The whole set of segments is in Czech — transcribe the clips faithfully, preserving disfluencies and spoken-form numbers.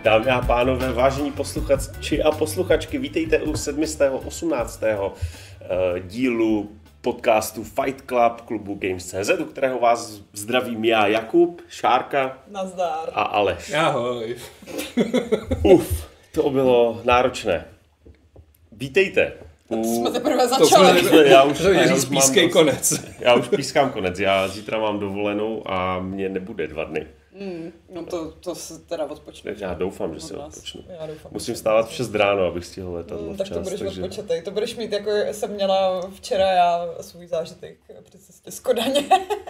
Dámy a pánové, vážení posluchači a posluchačky, vítejte u sedmistého osmnáctého dílu podcastu Fight Club klubu Games tečka cé zet, u kterého vás zdravím já, Jakub, Šárka Nazdar. A Aleš. Ahoj. Uf, to bylo náročné. Vítejte. To jsme teprve začali. To jsme, já už, to je říct pískej konec. Já už pískám konec, já zítra mám dovolenou a mě nebude dva dny. Mm, no to, to se teda odpočnu. Já doufám, že se odpočnu. Já doufám, Musím stávat v šest ráno, abych stihl letadlo mm, včas. Tak to budeš takže... odpočatej. To budeš mít, jako jsem měla včera já svůj zážitek při cestě z Kodaně.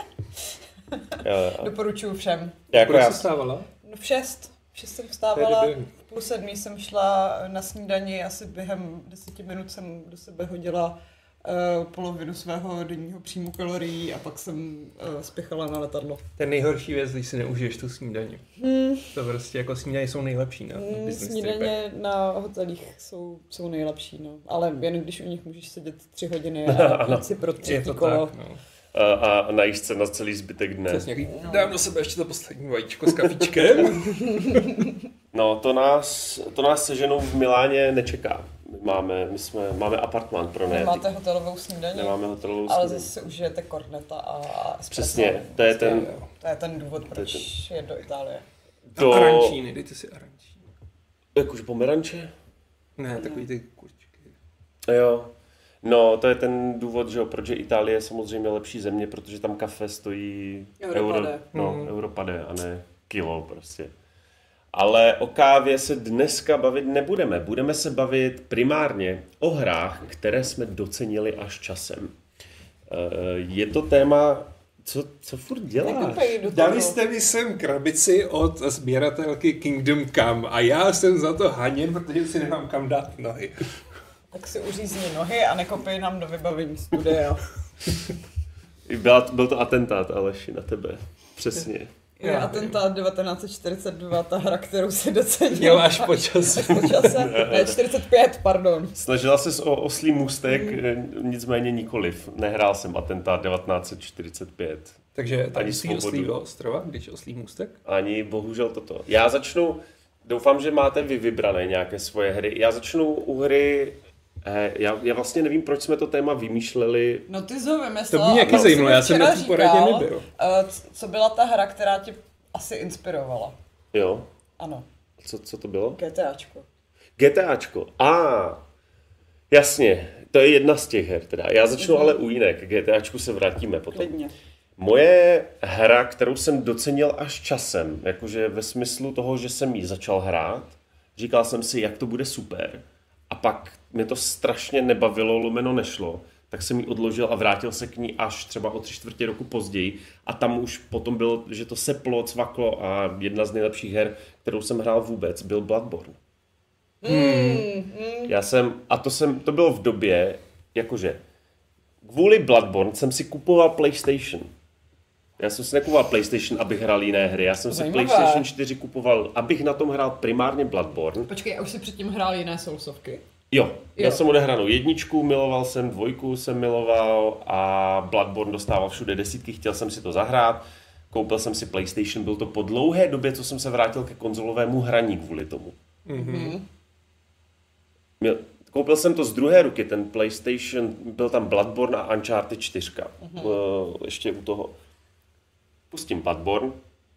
já, Doporučuju všem. Jako Proč já... jsi stávala? No v šest. V šest jsem vstávala, v půl sedmí jsem šla na snídani, asi během deseti minut jsem do sebe hodila uh, polovinu svého denního příjmu kalorií a pak jsem uh, spěchala na letadlo. Ten nejhorší věc, když si neužiješ tu snídaní. Hmm. To prostě jako snídaně jsou nejlepší na Hmm, business snídaně tripech. na hotelích jsou, jsou nejlepší, no. Ale jen když u nich můžeš sedět tři hodiny a jít si pro třetí kolo. Tak, no. A, a najíst se na celý zbytek dne. Přesně, no. Dám do sebe ještě to poslední vajíčko s kafičkem. No, to nás, to nás se ženou v Miláně nečeká. My máme, my jsme, máme apartmán pro ne. Máte hotelovou snídaní? Nemáme hotelovou Ale snídaní. zase užijete korneta a espresso. Přesně, to je ten... To je ten důvod, proč ten... je do Itálie. To... Arancíny, dejte si arancíny. Jakože pomeranče? Ne, takový ty kurčky. Jo. No, to je ten důvod, že jo, proč je Itálie samozřejmě lepší země, protože tam kafe stojí Europade. euro, no, Mm. europade a ne kilo prostě. Ale o kávě se dneska bavit nebudeme. Budeme se bavit primárně o hrách, které jsme docenili až časem. Je to téma, co, co furt děláš? Dali jste mi sem krabici od sběratelky Kingdom Come a já jsem za to haněn, protože si nemám kam dát nohy. Tak si uřízni nohy a nekopej nám do vybavení studia. Byla, byl to atentát, Aleši, na tebe. Přesně. Je Já atentát devatenáct set čtyřicet dva, ta hra, kterou si docenil. Měl až po čase. Až po čase? Ne, čtyřicet pět, pardon. Snažila ses o oslý můstek, nicméně nikoliv. Nehrál jsem atentát devatenáct set čtyřicet pět. Takže tady Ani si svobodu. oslího ostrova, když oslý můstek? Ani bohužel toto. Já začnu, doufám, že máte vy vybrané nějaké svoje hry. Já začnu u hry, eh, já, já vlastně nevím, proč jsme to téma vymýšleli. No ty jsi ho vymyslela. To mě nějaký a pak zajímalo, jsi mi já jsem na včera tom poradě říkal, nebyl. eh, co byla ta hra, která tě asi inspirovala? Jo, Ano, co, co to bylo? GTAčko. GTAčko. A, ah, jasně, to je jedna z těch her teda. Já začnu Mhm. ale u jiné, k GTAčku se vrátíme potom. Klidně. Moje hra, kterou jsem docenil až časem, jakože ve smyslu toho, že jsem ji začal hrát, říkal jsem si, jak to bude super, a pak mě to strašně nebavilo, lomeno nešlo, tak jsem ji odložil a vrátil se k ní až třeba o tři čtvrtě roku později a tam už potom bylo, že to seplo, cvaklo a jedna z nejlepších her, kterou jsem hrál vůbec, byl Bloodborne. Hmm. Já jsem, a to, jsem, to bylo v době, jakože kvůli Bloodborne jsem si kupoval PlayStation. Já jsem si nekupoval PlayStation, abych hrál jiné hry. Já jsem si Zajímavé. PlayStation čtyři kupoval, abych na tom hrál primárně Bloodborne. Počkej, a už si předtím hrál jiné Soulsovky? Jo, já Jo. jsem odehranou jedničku, miloval jsem, dvojku jsem miloval a Bloodborne dostával všude desítky, chtěl jsem si to zahrát. Koupil jsem si PlayStation, byl to po dlouhé době, co jsem se vrátil ke konzolovému hraní kvůli tomu. Mm-hmm. Měl, koupil jsem to z druhé ruky, ten PlayStation, byl tam Bloodborne a Uncharted čtyři. Uh-huh. Uh, ještě u toho. Pustím Bloodborne.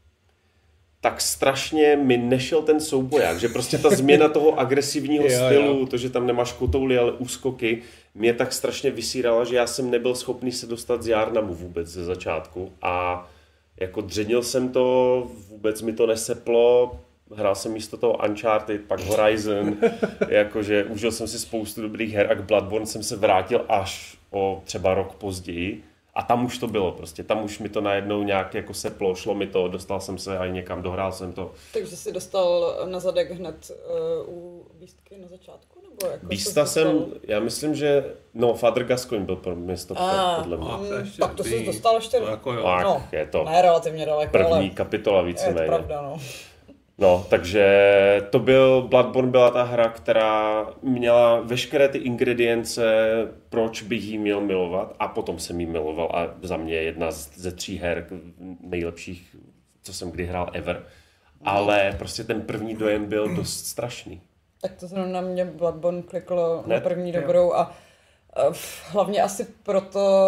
Tak strašně mi nešel ten souboják, že prostě ta změna toho agresivního Jo, stylu, jo. to, že tam nemáš kotouly, ale úskoky, mě tak strašně vysírala, že já jsem nebyl schopný se dostat z Jarnamu vůbec ze začátku a jako dřenil jsem to, vůbec mi to neseplo, hrál jsem místo toho Uncharted, pak Horizon, jakože užil jsem si spoustu dobrých her a k Bloodborne jsem se vrátil až o třeba rok později a tam už to bylo prostě, tam už mi to najednou nějak jako seplo, šlo mi to, dostal jsem se aj někam, dohrál jsem to. Takže jsi dostal na zadek hned uh, u Beastky na začátku? Nebo jako Beasta jsi jsem, dostal... já myslím, že, no, Father Gascoigne byl pro mě stopka, podle mě. A, to Mm, ještě tak to jsi dobrý. dostal ještě... To jako jo. Tak, no, je to Ne relativně daleko, první ale kapitola je to víceméně. pravda, no. No, takže to byl, Bloodborne byla ta hra, která měla veškeré ty ingredience, proč bych jí měl milovat a potom jsem jí miloval a za mě jedna z, ze tří her nejlepších, co jsem kdy hrál ever. ale prostě ten první dojem byl dost strašný. Tak to zrovna mě Bloodborne kliklo ne? na první dobrou a, a hlavně asi proto,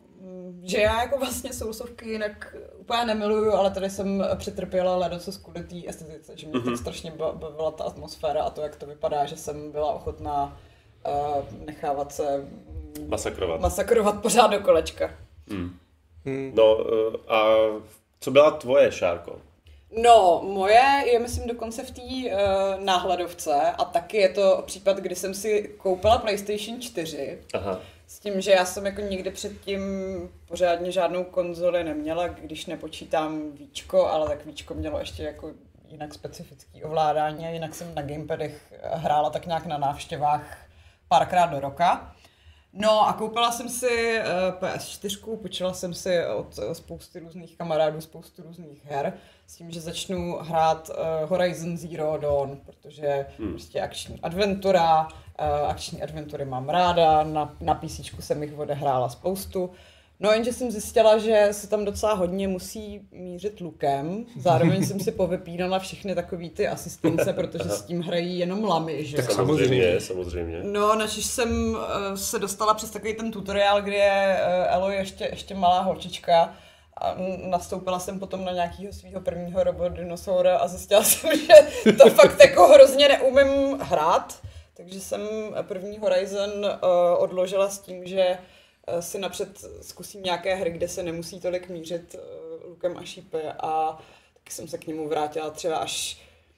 že já jako vlastně sousovky jinak úplně nemiluju, ale tady jsem přetrpěla ledocos kvůli té estetice, že mě mm-hmm. tak strašně bavila ta atmosféra a to, jak to vypadá, že jsem byla ochotná uh, nechávat se masakrovat, masakrovat pořád do kolečka. Mm. Hmm. No a co byla tvoje, Šárko? No, moje je, myslím, dokonce v té uh, náhledovce a taky je to případ, kdy jsem si koupila PlayStation čtyři. Aha. S tím, že já jsem jako nikdy předtím pořádně žádnou konzoli neměla, když nepočítám Víčko, ale tak Víčko mělo ještě jako jinak specifický ovládání a jinak jsem na gamepadech hrála tak nějak na návštěvách párkrát do roka. No a koupila jsem si uh, P S čtyři, počula jsem si od uh, spousty různých kamarádů spoustu různých her s tím, že začnu hrát uh, Horizon Zero Dawn, protože hmm. prostě akční adventura, uh, akční adventury mám ráda, na, na PCčku jsem jich odehrála spoustu. No jenže jsem zjistila, že se tam docela hodně musí mířit lukem. Zároveň jsem si povypínala všechny takový ty asistence, protože s tím hrají jenom lamy, že? Tak samozřejmě, samozřejmě. No, načež jsem uh, se dostala přes takový ten tutoriál, kde je uh, Elo ještě, ještě malá holčička a nastoupila jsem potom na nějakého svého prvního robot-dinosaura a zjistila jsem, že to fakt jako hrozně neumím hrát. Takže jsem první Horizon uh, odložila s tím, že si napřed zkusím nějaké hry, kde se nemusí tolik mířit uh, lukem a šípy a taky jsem se k němu vrátila třeba až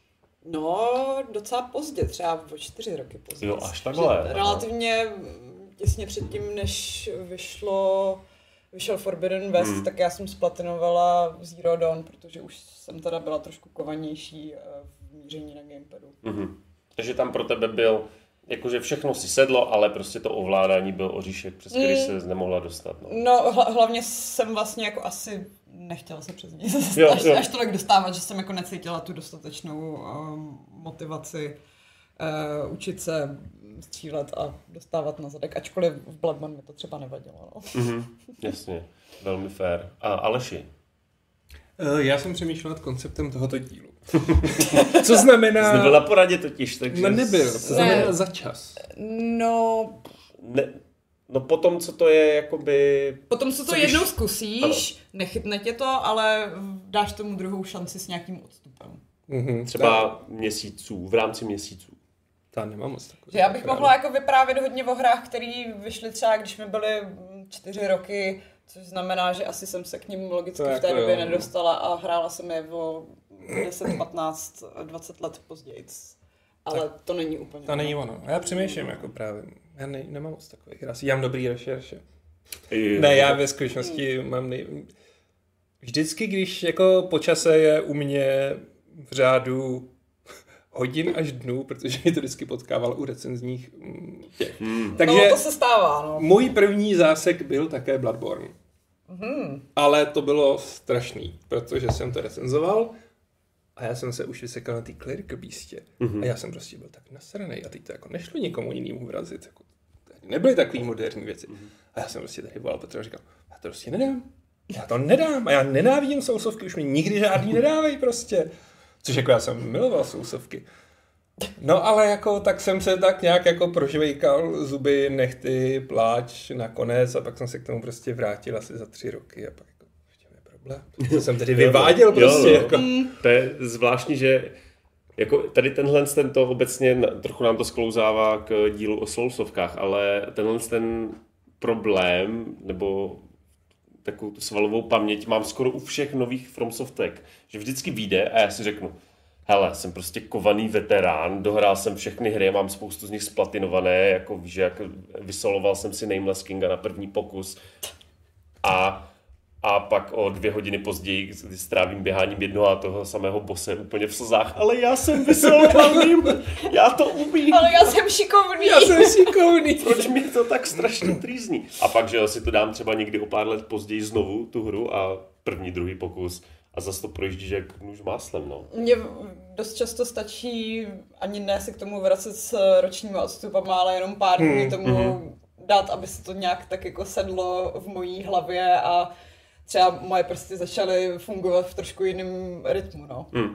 no docela pozdě, třeba o čtyři roky pozdě. Jo, až takhle. Relativně těsně předtím, než vyšlo vyšel Forbidden West, hmm. tak já jsem splatinovala Zero Dawn, protože už jsem teda byla trošku kovanější v míření na gamepadu. Mm-hmm. Takže tam pro tebe byl jakože všechno si sedlo, ale prostě to ovládání byl oříšek, přes který mm. se nemohla dostat. No, no hla, hlavně jsem vlastně jako asi nechtěla se přes něj až, až tolik dostávat, že jsem jako necítila tu dostatečnou um, motivaci uh, učit se střílet a dostávat na zadek, ačkoliv v Bloodborne mi to třeba nevadilo. No. Mm-hmm, jasně, velmi fair. A Aleši? Uh, já jsem přemýšlel nad konceptem tohoto dílu. Co znamená... Jsi nebyl na poradě totiž, takže... No nebyl, co znamená za čas? No... Ne, no potom, co to je, jakoby... Potom, co to co jednou když... zkusíš, ano. Nechytne tě to, ale dáš tomu druhou šanci s nějakým odstupem. Mm-hmm, třeba tak. měsíců, v rámci měsíců. Ta nemám moc takový. Že já bych mohla jako vyprávět hodně o hrách, které vyšly třeba, když mi byly čtyři roky, což znamená, že asi jsem se k nim logicky to v té jako době jo. nedostala a hrála jsem je o deset, patnáct, dvacet let později. Ale tak to není úplně. To není ono. Já přemýšlím jako právě. Já ne, nemám moc takových hrách. Já mám dobrý rešerše. Ne, já ve skutečnosti mám nej... Vždycky, když jako po čase je u mě v řádu hodin až dnů, protože mi to vždycky potkával u recenzních těch. Hmm. Takže no, to se stává, no. Můj první zásek byl také Bloodborne. Hmm. Ale to bylo strašný, protože jsem to recenzoval a já jsem se už vysekal na té Clerical Beastě. Hmm. A já jsem prostě byl tak nasranej a teď to jako nešlo nikomu jinému vrazit. Jako, nebyly takový moderní věci. Hmm. A já jsem prostě tady volal Petra a říkal, já to prostě nedám. Já to nedám a já nenávidím sousovky, už mi nikdy žádný nedávají prostě. Což jako já jsem miloval sousovky. No ale jako tak jsem se tak nějak jako prožvejkal zuby, nechty, pláč nakonec a pak jsem se k tomu prostě vrátil asi za tři roky a pak jako v čem je problém? To jsem tedy vyváděl prostě. Jo, no. Jako. To je zvláštní, že jako tady tenhle ten to obecně, trochu nám to sklouzává k dílu o sousovkách, ale tenhle ten problém, nebo takovou tu svalovou paměť mám skoro u všech nových FromSoftek, že vždycky vyjde a já si řeknu, hele, jsem prostě kovaný veterán, dohrál jsem všechny hry, mám spoustu z nich splatinované, jako víš, jak vysoloval jsem si Nameless Kinga na první pokus a, a pak o dvě hodiny později, kdy strávím běháním jednoho a toho samého bose úplně v slzách, ale já jsem vysoloval já to umím. Ale já jsem šikovný. Já jsem šikovný. Proč mi to tak strašně trýzní? A pak, že jo, si to dám třeba někdy o pár let později znovu, tu hru a první, druhý pokus a zase to projíždíš jak nůž máslem, no. Mně dost často stačí ani ne si k tomu vracet s ročníma odstupama, ale jenom pár dní hmm, tomu hmm. dát, aby se to nějak tak jako sedlo v mojí hlavě a třeba moje prsty začaly fungovat v trošku jiném rytmu, no. Hmm.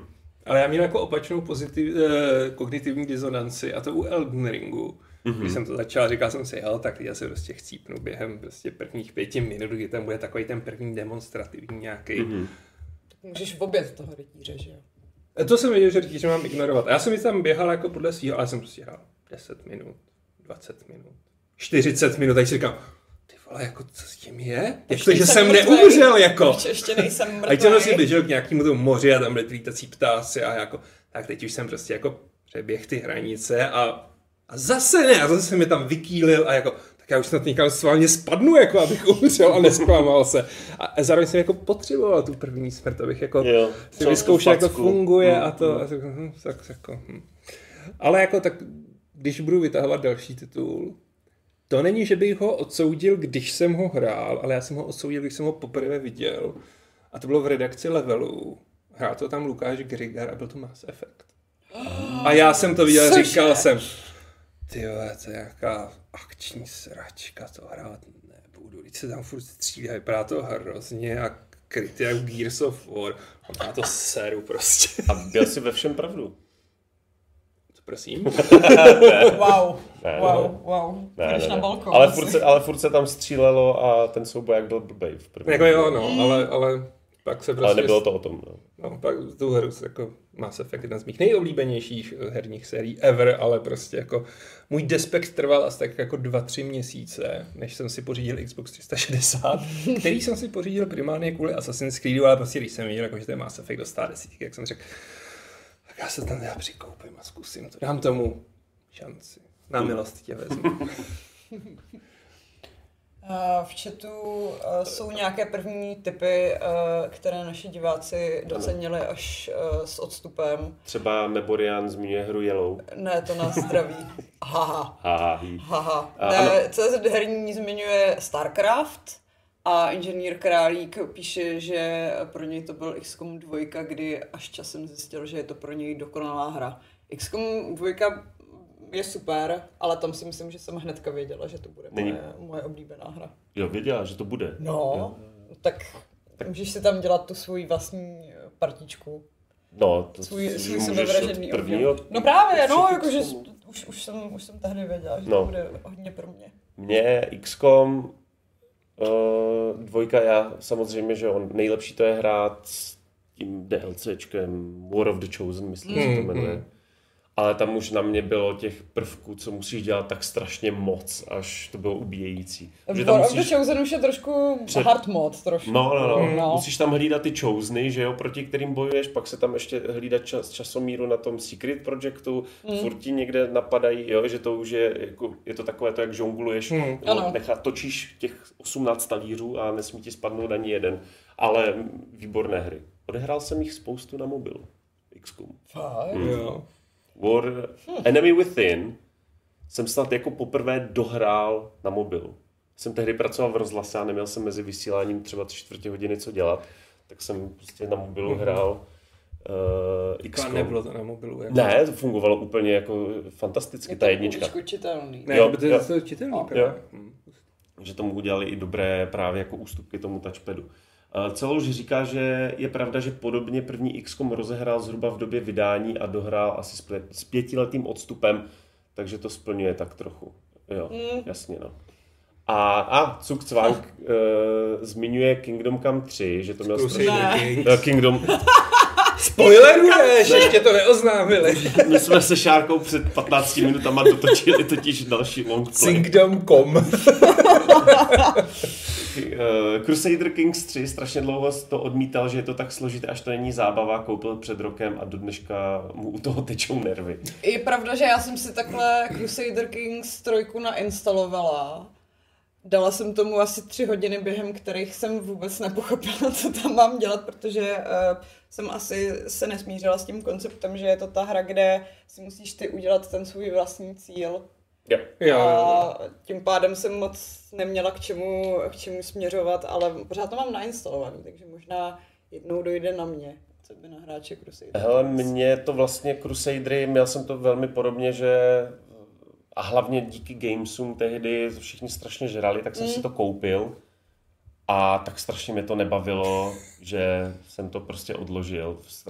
Ale já měl jako opačnou pozitiv, eh, kognitivní disonanci a to u Elden Ringu. Mm-hmm. Když jsem to začal, říkal jsem si, hele, tak já se prostě chcípnu během prostě prvních pěti minut, kdy tam bude takový ten první demonstrativní nějaký. Mm-hmm. Tak můžeš obět toho rytíře, že jo? To jsem věděl, že rytíře mám ignorovat. A já jsem mi tam běhal jako podle svýho, ale jsem prostě hrál deset minut, dvacet minut, čtyřicet minut, tak si říkám, ty vole, jako co s tím je? Jak to, že jsem mrtvý, neumřel, jako. Ještě nejsem mrtvý. A jsem si běžel k nějakému tomu moři a tam byly lítací ptáci a jako, tak teď už jsem prostě jako přeběh ty hranice a A zase ne, a zase mi tam vykýlil a jako, tak já už snad někam sválně spadnu, jako abych umřel a nesklamal se. A zároveň jsem jako potřeboval tu první smrt, abych jako jo, si vyzkoušel, jak to funguje mm, a to, mm. a tak, hm, tak jako, hm. Ale jako tak, když budu vytahovat další titul, to není, že bych ho odsoudil, když jsem ho hrál, ale já jsem ho odsoudil, když jsem ho poprvé viděl. A to bylo v redakci Levelu. Hrál to tam Lukáš Grigar a byl to Mass Effect. A já jsem to viděl a říkal jsem, ty vole, to je nějaká akční sračka, to hrát nebudu, když se tam furt střílí, vypadá to hrozně a kryty jak Gears of War, a má to seru prostě. A byl jsi ve všem pravdu. Co prosím? wow, ne, wow, ne, wow, ne, ne, na ne. balkon. Ale furt, se, ale furt se tam střílelo a ten souboj byl blbej v první. Jako jo, no, ale, ale pak se prostě... Ale nebylo to o tom, no. No, pak tu hru jako Mass Effect, jedna z mých nejoblíbenějších herních sérií ever, ale prostě jako můj despekt trval asi tak jako dva, tři měsíce, než jsem si pořídil Xbox tři sta šedesát, který jsem si pořídil primárně kvůli Assassin's Creedu, ale prostě když jsem viděl, jako, že ten Mass Effect dostal desítky, jak jsem řekl, tak já se tam já přikoupím a zkusím to, dám tomu šanci. Na milost tě vezmu. V chatu jsou nějaké první tipy, které naši diváci docenili až s odstupem. Třeba Meborian zmiňuje hru Yellow. Ne, to nás zdraví. Haha. Haha. Haha. Ne, C Z herní zmiňuje StarCraft a inženýr Králík píše, že pro něj to byl X COM dva, kdy až časem zjistil, že je to pro něj dokonalá hra. X COM dva je super, ale tam si myslím, že jsem hnedka věděla, že to bude moje, moje oblíbená hra. Jo, věděla, že to bude. No, jo. tak, tak můžeš si tam dělat tu svoji vlastní partičku. No, to svůj, svůj sebevražedný prvního. No právě, no, jakože už, už, jsem, už jsem tehdy věděla, že no. to bude hodně pro mě. Mně X COM uh, dvojka, já samozřejmě, že on nejlepší to je hrát s tím DLCčkem War of the Chosen, myslím, mm, že to jmenuje. Mm. Ale tam už na mě bylo těch prvků, co musíš dělat tak strašně moc, až to bylo ubíjející. War of the Chosen už je trošku před... hard mod trošku. No, no, no, no. Musíš tam hlídat ty Choseny, že jo, proti kterým bojuješ, pak se tam ještě hlídat čas, časomíru na tom Secret Projectu, mm. furt ti někde napadají, jo, že to už je, jako, je to takové to, jak žongluješ, mm. no, nechá, točíš těch osmnáct talířů a nesmí ti spadnout ani jeden. Ale výborné hry. Odehrál jsem jich spoustu na mobilu. X COM. Fakt? Mm. Jo. War hmm. Enemy Within jsem snad jako poprvé dohrál na mobilu. Jsem tehdy pracoval v rozhlase a neměl jsem mezi vysíláním třeba tři čtvrtě hodiny co dělat, tak jsem prostě na mobilu hmm. hrál uh, X COM. Nebylo to na mobilu? Jako... Ne, to fungovalo úplně jako fantasticky, ta jednička. Je to čitelný. Ne, jo, to je to čitelný. Jo. Hmm. Že tomu udělali i dobré právě jako ústupky tomu touchpadu. Celouš říká, že je pravda, že podobně první X COM rozehrál zhruba v době vydání a dohrál asi s pětiletým odstupem, takže to splňuje tak trochu. Jo, mm. jasně no. A, a Cuk Cvank uh, zmiňuje Kingdom Come tři, že to měl strašně... Kingdom... Spoileruješ, ještě to neoznámili. My jsme se Šárkou před patnácti minutama dotočili totiž další long play. Kingdom Come. Crusader Kings tři strašně dlouho to odmítal, že je to tak složité, až to není zábava, koupil před rokem a do dneška mu u toho tečou nervy. Je pravda, že já jsem si takhle Crusader Kings tři nainstalovala. Dala jsem tomu asi tři hodiny, během kterých jsem vůbec nepochopila, co tam mám dělat, protože uh, jsem asi se nesmířila s tím konceptem, že je to ta hra, kde si musíš ty udělat ten svůj vlastní cíl. Yeah. A tím pádem jsem moc neměla k čemu, k čemu směřovat, ale pořád to mám nainstalovaný, takže možná jednou dojde na mě, co by na hráče Crusader. Hele, mě to vlastně Crusadery, měl jsem to velmi podobně, že a hlavně díky Gamesům tehdy všichni strašně žrali, tak jsem mm. si to koupil a tak strašně mě to nebavilo, že jsem to prostě odložil.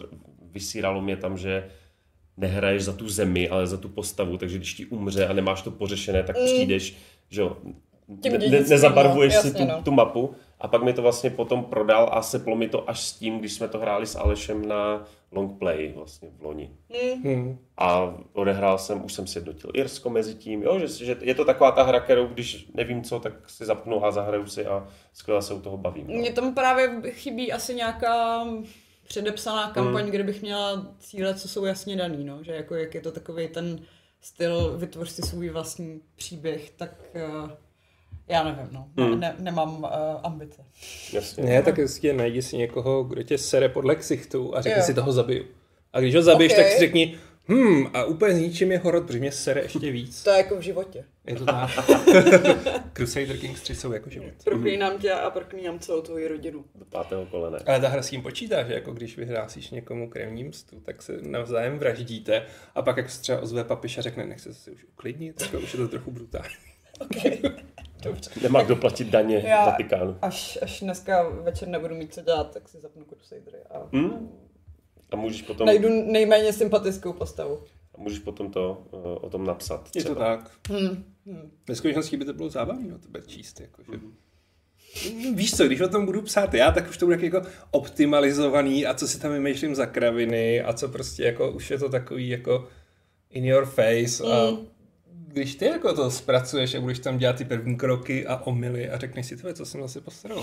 vysíralo mě tam, že nehraješ za tu zemi, ale za tu postavu, takže když ti umře a nemáš to pořešené, tak přijdeš, že jo, ne, ne, nezabarvuješ jasně, si tu, no. tu mapu. A pak mi to vlastně potom prodal a seplo mi to až s tím, když jsme to hráli s Alešem na long play vlastně v loni. Hmm. A odehrál jsem, už jsem sjednotil Irsko mezi tím, jo, že, že je to taková ta hra, kterou když nevím co, tak si zapnu a zahraju si a skvěle se u toho bavím. No. Mně tam právě chybí asi nějaká předepsaná kampaň, hmm. kde bych měla cíle, co jsou jasně daný, no? Že jako jak je to takový ten styl, vytvoř si svůj vlastní příběh, tak uh, já nevím, no. Hmm. Ne, ne, nemám uh, ambice. Jasně. Ne, tak jestli najdi si někoho, kdo tě sere podle ksichtu a řekni jo. si toho zabiju. A když ho zabiješ, Okay. tak si řekni, hm, a úplně s ničím je horor, protože mě sere ještě víc. To je jako v životě. Je to tak. Crusader Kings tři jsou jako život. Proklínám tě a proklínám celou tvoji rodinu. Do pátého kolene. Ale ta hra s tím počítá, že jako když vyhrásíš někomu krevní mstu, tak se navzájem vraždíte a pak jak se třeba ozve papiš a řekne, nechce se si už uklidnit, tak už je to trochu brutální. Okay. Dobře. Nemá kdo platit daně Já, Vatikánu. až, až dneska večer nebudu mít co dělat, tak si zapnu Crusadery a Hmm? A můžeš potom, najdu nejméně sympatickou postavu. a můžeš potom to uh, o tom napsat. Je to třeba. tak. Hmm. Hmm. Ve skutečnosti by to bylo zábavné o tebe číst. Jakože. Mm. Víš co, když o tom budu psát já, tak už to bude jako optimalizovaný a co si tam vymýšlím za kraviny a co prostě jako už je to takový jako in your face a Mm. když ty jako to zpracuješ a budeš tam dělat ty první kroky a omyly a řekneš si tvoje, co jsem zase postarala.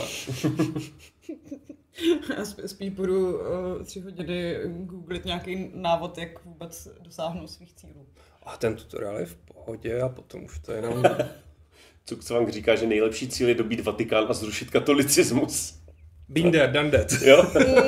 Já spíš budu uh, tři hodiny googlit nějaký návod, jak vůbec dosáhnout svých cílů. A ten tutoriál je v pohodě a potom už to jenom... Cukcvang říká, že nejlepší cíl je dobít Vatikán a zrušit katolicismus. Been there, done that. Jo?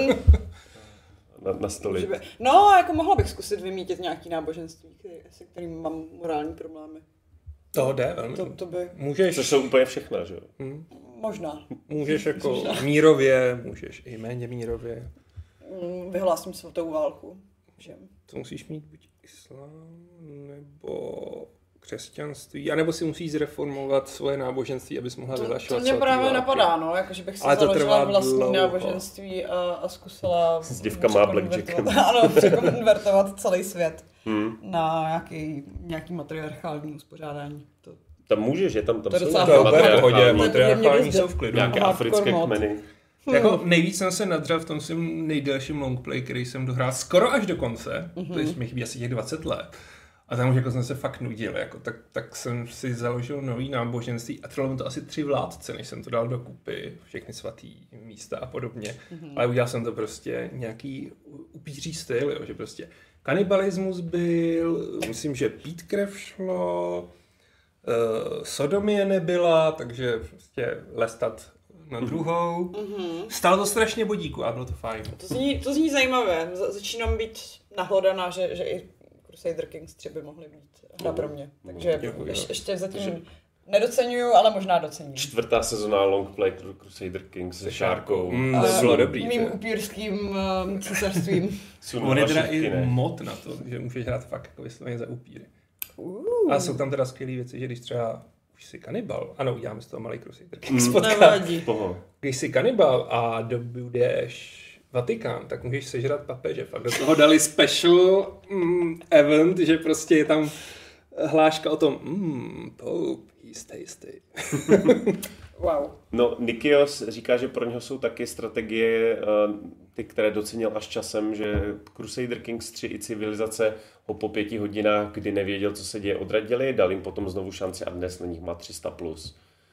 na, na stoli. No, jako mohla bych zkusit vymítit nějaký náboženství, který, se kterým mám morální problémy. To jde velmi. To, to by... Můžeš... Což jsou úplně všechna, že jo? Hm. Možná. Můžeš jako mírově, můžeš i méně mírově. Mm, Vyhlásím svatou válku. Že? To musíš mít buď islám, nebo křesťanství, anebo si musíš zreformovat svoje náboženství, abys mohla To, vyhlašovat to mě svatý právě války. napadá, no, jakože bych si Ale to založila trvá vlastní dlouho. náboženství a, a zkusila... S děvkama a blackjackem. Ano, překonvertovat celý svět Hmm. na nějaký, nějaký matriarchální uspořádání. To, Tam můžeš, je tam, tam To je jsou docela nějaké To je v pohodě, matriarchální, matriarchální mě jsou v klidu. nějaké hardcore africké mod. kmeny. Hmm. Jako nejvíc jsem se nadřel v tom svým nejdelším longplay, který jsem dohrál skoro až do konce, mm-hmm. to je, mi chybí asi těch dvacet let. A tam už jako jsem se fakt nudil, jako, tak, tak jsem si založil nový náboženství a trvalo mi to asi tři vládce, než jsem to dal dokupy, všechny svatý místa a podobně. Mm-hmm. Ale udělal jsem to prostě nějaký upíří styl, jo, že prostě kanibalismus byl, myslím, že pít krev šlo, uh, sodomie nebyla, takže prostě lestat na druhou. Mm-hmm. Stalo to strašně bodíku a bylo to fajn. To zní, to zní zajímavé. Za- Začínám být nahlodaná, že, že i Crusader Kings tři by mohly být hra pro mě. Takže Děkuji, ješ, jo. ještě zatím nedoceňuju, ale možná docením. Čtvrtá sezóna longplay Crusader Kings se šárkou. Mm, A to bylo dobrý. Mým že? upírským um, císařstvím. On je teda i mod na to, že můžeš hrát fakt jako vysloveně za upíry. Uh, A jsou tam teda skvělé věci, že když třeba už jsi kanibal, ano, uděláme z toho malý Crusader Kings Mm. podcast. nevadí. Poho. Když jsi kanibal a dobudeš Vatikán, tak můžeš sežrat papeže. Fakt do toho dali special mm, event, že prostě je tam hláška o tom mm, Pope, he's tasty. Wow. No, Nikios říká, že pro něho jsou taky strategie, ty, které docenil až časem, že Crusader Kings tři i civilizace ho po pěti hodinách, kdy nevěděl, co se děje, odradili, dal jim potom znovu šanci a dnes na nich má tři sta plus.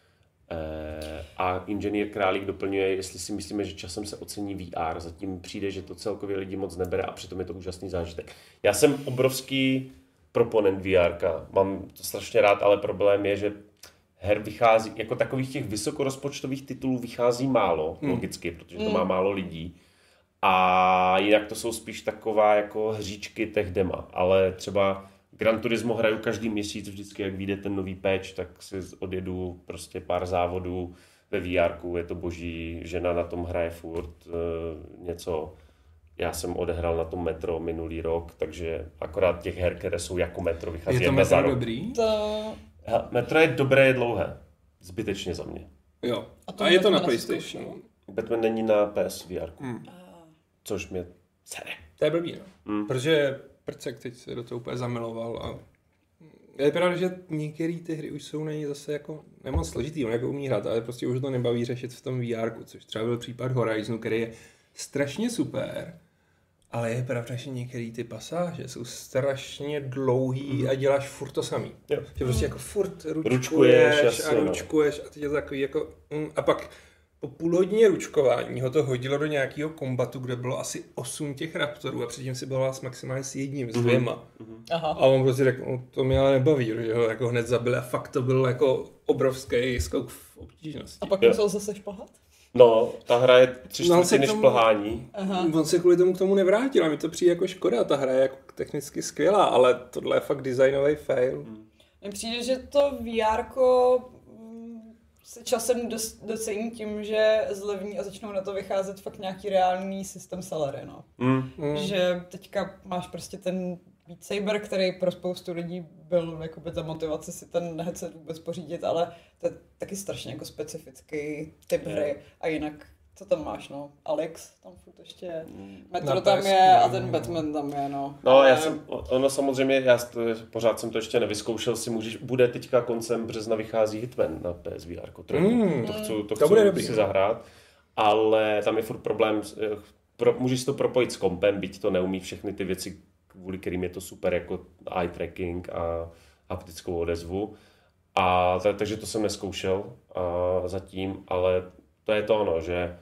A inženýr Králík doplňuje, jestli si myslíme, že časem se ocení V R, zatím přijde, že to celkově lidi moc nebere a přitom je to úžasný zážitek. Já jsem obrovský proponent V R ka, mám to strašně rád, ale problém je, že her vychází, jako takových těch vysokorozpočtových titulů vychází málo, hmm. logicky, protože to má málo lidí. A jinak to jsou spíš taková jako hříčky tech dema, ale třeba Gran Turismo hraju každý měsíc, vždycky jak vyjde ten nový patch, tak si odjedu prostě pár závodů ve V R ku, je to boží, žena na tom hraje furt e, něco. Já jsem odehrál na tom Metro minulý rok, takže akorát těch her, které jsou jako Metro, vychází Je to jedna za Metro rok. To... dobrý? Hele, Metro je dobré, je dlouhé. Zbytečně za mě. Jo. A A, to a je to Batman na asi PlayStation. Batman není na P S V R ku, Hmm. což mě sere. To je blbý, no. Mm. Protože Prcek teď se do toho úplně zamiloval a je pravda, že některé ty hry už jsou na ní zase jako nemoc složitý, on jako umí hrát, ale prostě už to nebaví řešit v tom V R ku, což třeba byl případ Horizonu, který je strašně super, ale je pravda, že některé ty pasáže jsou strašně dlouhý mm. a děláš furt to samý. Jo. Že prostě jako furt ručkuješ, ručkuješ jasně, a ručkuješ no. a teď je to takový jako mm, a pak po půl hodině ručkování ho to hodilo do nějakého kombatu, kde bylo asi osm těch raptorů a předtím si byl maximálně s jedním, s dvěma. Mm-hmm. Aha. A on prostě řekl, no, to mě ale nebaví, že ho jako hned zabili a fakt to byl jako obrovský skok v obtížnosti. A pak jo. musel zase šplhat? No, ta hra je tři čtvrtiny tomu... šplhání. Aha. On se kvůli tomu k tomu nevrátil a mi to přijde jako škoda, ta hra je jako technicky skvělá, ale tohle je fakt designový fail. Hmm. Mně přijde, že to V R-ko se časem docení tím, že zlevní a začnou na to vycházet fakt nějaký reálný systém sellery, no. Mm. Mm. Že teďka máš prostě ten Beat Saber, který pro spoustu lidí byl jakoby ta motivace si ten headset vůbec pořídit, ale to je taky strašně jako specifický typ hry a jinak co tam máš, no? Alex tam furt ještě je, Metro tam je a ten Batman tam je, no. No, já jsem, ono samozřejmě, já to, pořád jsem to ještě nevyzkoušel, si můžeš, bude teďka koncem března vychází Hitman na P S V R, mm, to chci, to to chci bude si zahrát, ale tam je furt problém, pro, můžeš to propojit s kompem, byť to neumí všechny ty věci, kvůli kterým je to super, jako eye tracking a haptickou odezvu. A tak, takže to jsem neskoušel a, zatím, ale to je to ono, že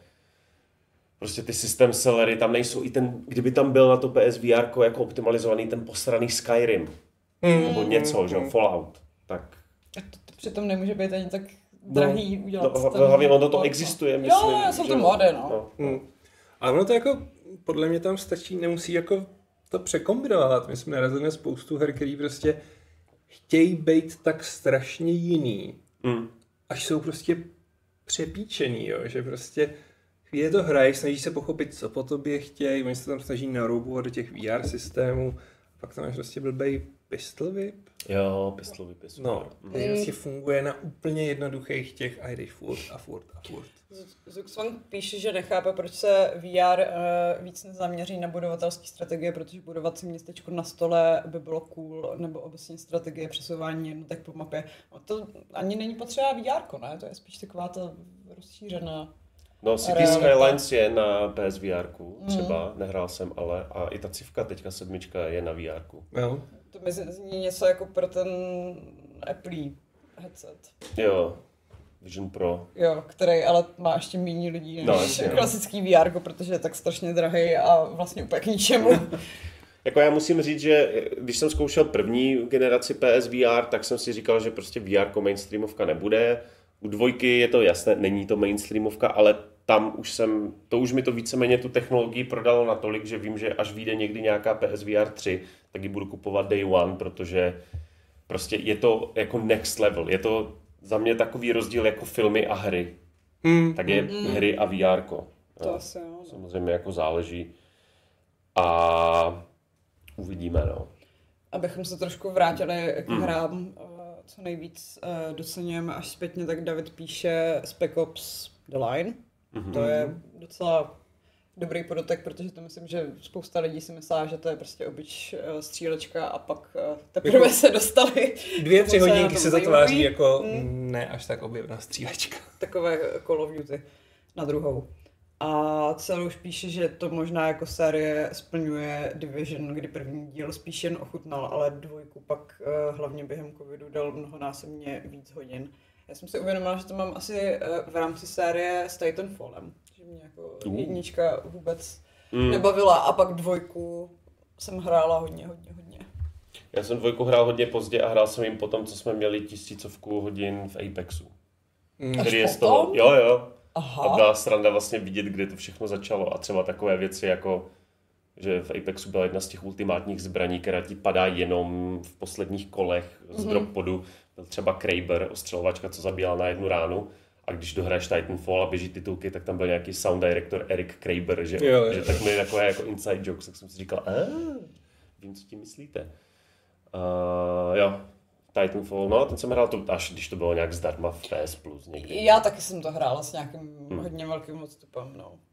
prostě ty systém sellery tam nejsou, i ten, kdyby tam byl na to P S V R jako optimalizovaný ten posraný Skyrim, mm. nebo něco, mm. že Fallout, tak... A to, to přitom nemůže být ani tak drahý no, udělat. No, hlavně ono to existuje, myslím. Jo, jsou to mody, no. no, no. Mm. Ale ono to jako, podle mě tam stačí, nemusí jako to překombinovat. My jsme narazili na spoustu her, který prostě chtějí být tak strašně jiný, mm. až jsou prostě přepíčený, jo, že prostě chvíli to hrají, snaží se pochopit, co po tobě chtějí, oni se tam snaží naroubovat do těch V R systémů, a pak tam je prostě blbej pistol whip. Jo, pistol whip je super. No, který mm. prostě funguje na úplně jednoduchých těch a jdeš furt a furt a furt. Zuxfang píše, že nechápe, proč se V R uh, víc nezaměří na budovatelské strategie, protože budovací městečko na stole by bylo cool, nebo obecně strategie přesouvání jednotek po mapě. No to ani není potřeba V R, ne? To je spíš taková ta rozšířená. No, City Skylines je na P S V R třeba, mm. nehrál jsem, ale a i ta cívka teďka sedmička je na V R. Jo. To mi zní něco jako pro ten Apple headset. Jo. Vision Pro. Jo, který ale má ještě méně lidí než no, klasický V R, protože je tak strašně drahý a vlastně úplně k ničemu. Jako já musím říct, že když jsem zkoušel první generaci P S V R, tak jsem si říkal, že prostě V R mainstreamovka nebude. U dvojky je to jasné, není to mainstreamovka, ale tam už jsem, to už mi to víceméně tu technologii prodalo natolik, že vím, že až vyjde někdy nějaká P S V R tři, tak ji budu kupovat day one, protože prostě je to jako next level. Je to za mě takový rozdíl jako filmy a hry. Mm. Tak je mm. hry a V R ko. To asi jo. Samozřejmě jako záleží. A uvidíme, no. Abychom se trošku vrátili k mm. hrám, co nejvíc doceňujeme až zpětně, tak David píše Spec Ops The Line. Mm-hmm. To je docela dobrý podotek, protože to myslím, že spousta lidí si myslá, že to je prostě obyč střílečka a pak teprve jako se dostali. Dvě, tři hodinky se zatváří jako mm. ne až tak objevná střílečka. Takové Call of Duty na druhou. A celou už píše, že to možná jako série splňuje Division, kdy první díl spíš jen ochutnal, ale dvojku pak uh, hlavně během covidu dal mnohonásobně víc hodin. Já jsem si uvědomila, že to mám asi uh, v rámci série s Titanfallem, že mě jako uh. jednička vůbec mm. nebavila a pak dvojku jsem hrála hodně, hodně, hodně. Já jsem dvojku hrál hodně pozdě a hrál jsem jim potom, co jsme měli tisícovku hodin v Apexu. Mm. Až je z toho, jo, jo. Aha. A byla sranda vlastně vidět, kde to všechno začalo a třeba takové věci jako, že v Apexu byla jedna z těch ultimátních zbraní, která ti padá jenom v posledních kolech z mm-hmm. drop podu. Byl třeba Kraber, ostřelovačka, co zabíjala na jednu ránu. A když dohraješ Titanfall a běží titulky, tak tam byl nějaký sound director Eric Kraber, že, jo, jo. že tak měli takové jako inside jokes, tak jsem si říkal, ah, vím, co tím myslíte. Uh, jo. Titanfall, no, ten jsem hrál to, až když to bylo nějak zdarma v P S Plus někdy. Já taky jsem to hrála s nějakým hmm. hodně velkým odstupem, no.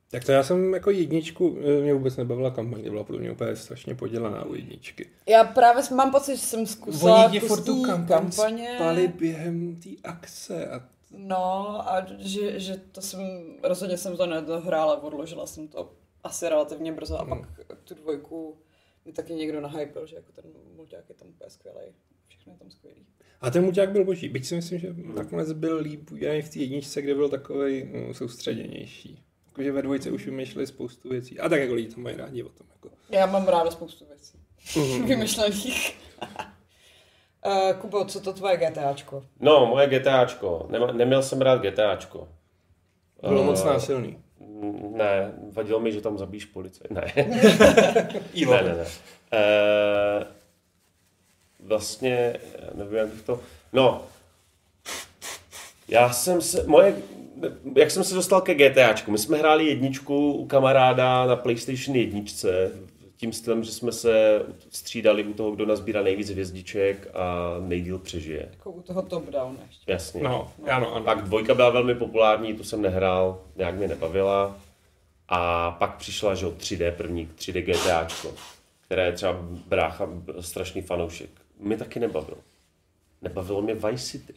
Tak to já jsem jako jedničku, mě vůbec nebavila kampaň, byla podle mě úplně strašně podělaná u jedničky. Já právě mám pocit, že jsem zkusila tu kampaně. Spali během té akce. A... No a že, že to jsem, rozhodně jsem to nedohrála, odložila jsem to asi relativně brzo a pak hmm. tu dvojku mi taky někdo nahypil, že jako ten mulťák je tam úplně skvělý. Všechno je tam skvělý. A ten mulťák byl boží, byť si myslím, že nakonec byl líp udělaný v té jedničce, kde byl takovej no, soustředěnější. Jakože ve dvojce už vymýšleli spoustu věcí. A tak jako lidi to mají rádi o tom. Jako. Já mám ráda spoustu věcí. Mm-hmm. Vymyšlených. uh, Kubo, co to tvoje GTAčko? No, moje GTAčko. Nema, neměl jsem rád GTAčko. Bylo uh, moc násilný. Ne, vadilo mi, že tam zabíš policii. Ne. ne, ne, ne. Uh, vlastně, nevím, jak bych to... No, já jsem se... Moje... Jak jsem se dostal ke GTAčku? My jsme hráli jedničku u kamaráda na PlayStation jedničce, tím stylem, že jsme se střídali u toho, kdo nazbírá nejvíc hvězdiček a nejdýl přežije. Jako u toho top down ještě. Jasně. No, ano, ano. Pak dvojka byla velmi populární, tu jsem nehrál, nějak mě nebavila. A pak přišla, že tři dé první, tři dé GTAčko, které je třeba brácha strašný fanoušek. Mě taky nebavilo. Nebavilo mě Vice City.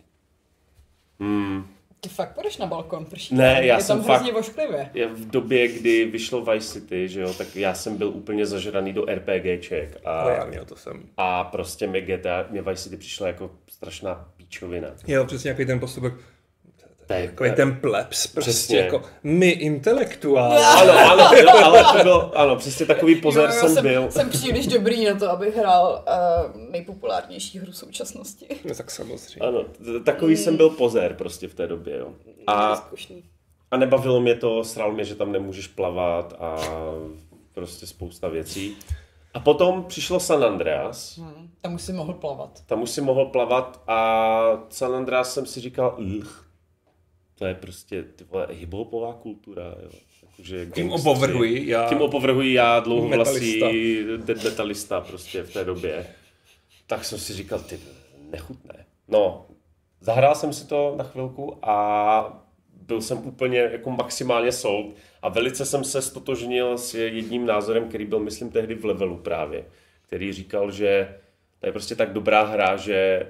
Hmm. Ty fakt půjdeš na balkon, prší. Ne, já je jsem tam fakt, hrozně vošklivě. V době, kdy vyšlo Vice City, že jo, tak já jsem byl úplně zažraný do RPGček a, no, já měl to jsem. A prostě mi G T A, mě Vice City přišla jako strašná píčovina. Jo, přesně nějaký ten postupek. Takový ten plebs, prostě přesně. Jako my intelektuálně. Ano, ano, jo, ale to byl, ano, přesně takový pozor jo, jo, jsem, jsem byl. Jsem příliš dobrý na to, abych hrál uh, nejpopulárnější hru současnosti. No tak samozřejmě. Ano, takový mm. jsem byl pozér prostě v té době, jo. A, a nebavilo mě to, sral mě, že tam nemůžeš plavat a prostě spousta věcí. A potom přišlo San Andreas. Hmm, tam už si mohl plavat. Tam už si mohl plavat a San Andreas jsem si říkal, ugh, to je prostě ty vole, hiphopová kultura, jo. Jakože tím opovrhuji já. Tím opovrhuji já, dlouhovlasý dead metalista prostě v té době. Tak jsem si říkal, ty nechutné. No, zahrál jsem si to na chvilku a byl jsem úplně jako maximálně sold a velice jsem se stotožnil s jedním názorem, který byl, myslím, tehdy v Levelu právě, který říkal, že to je prostě tak dobrá hra, že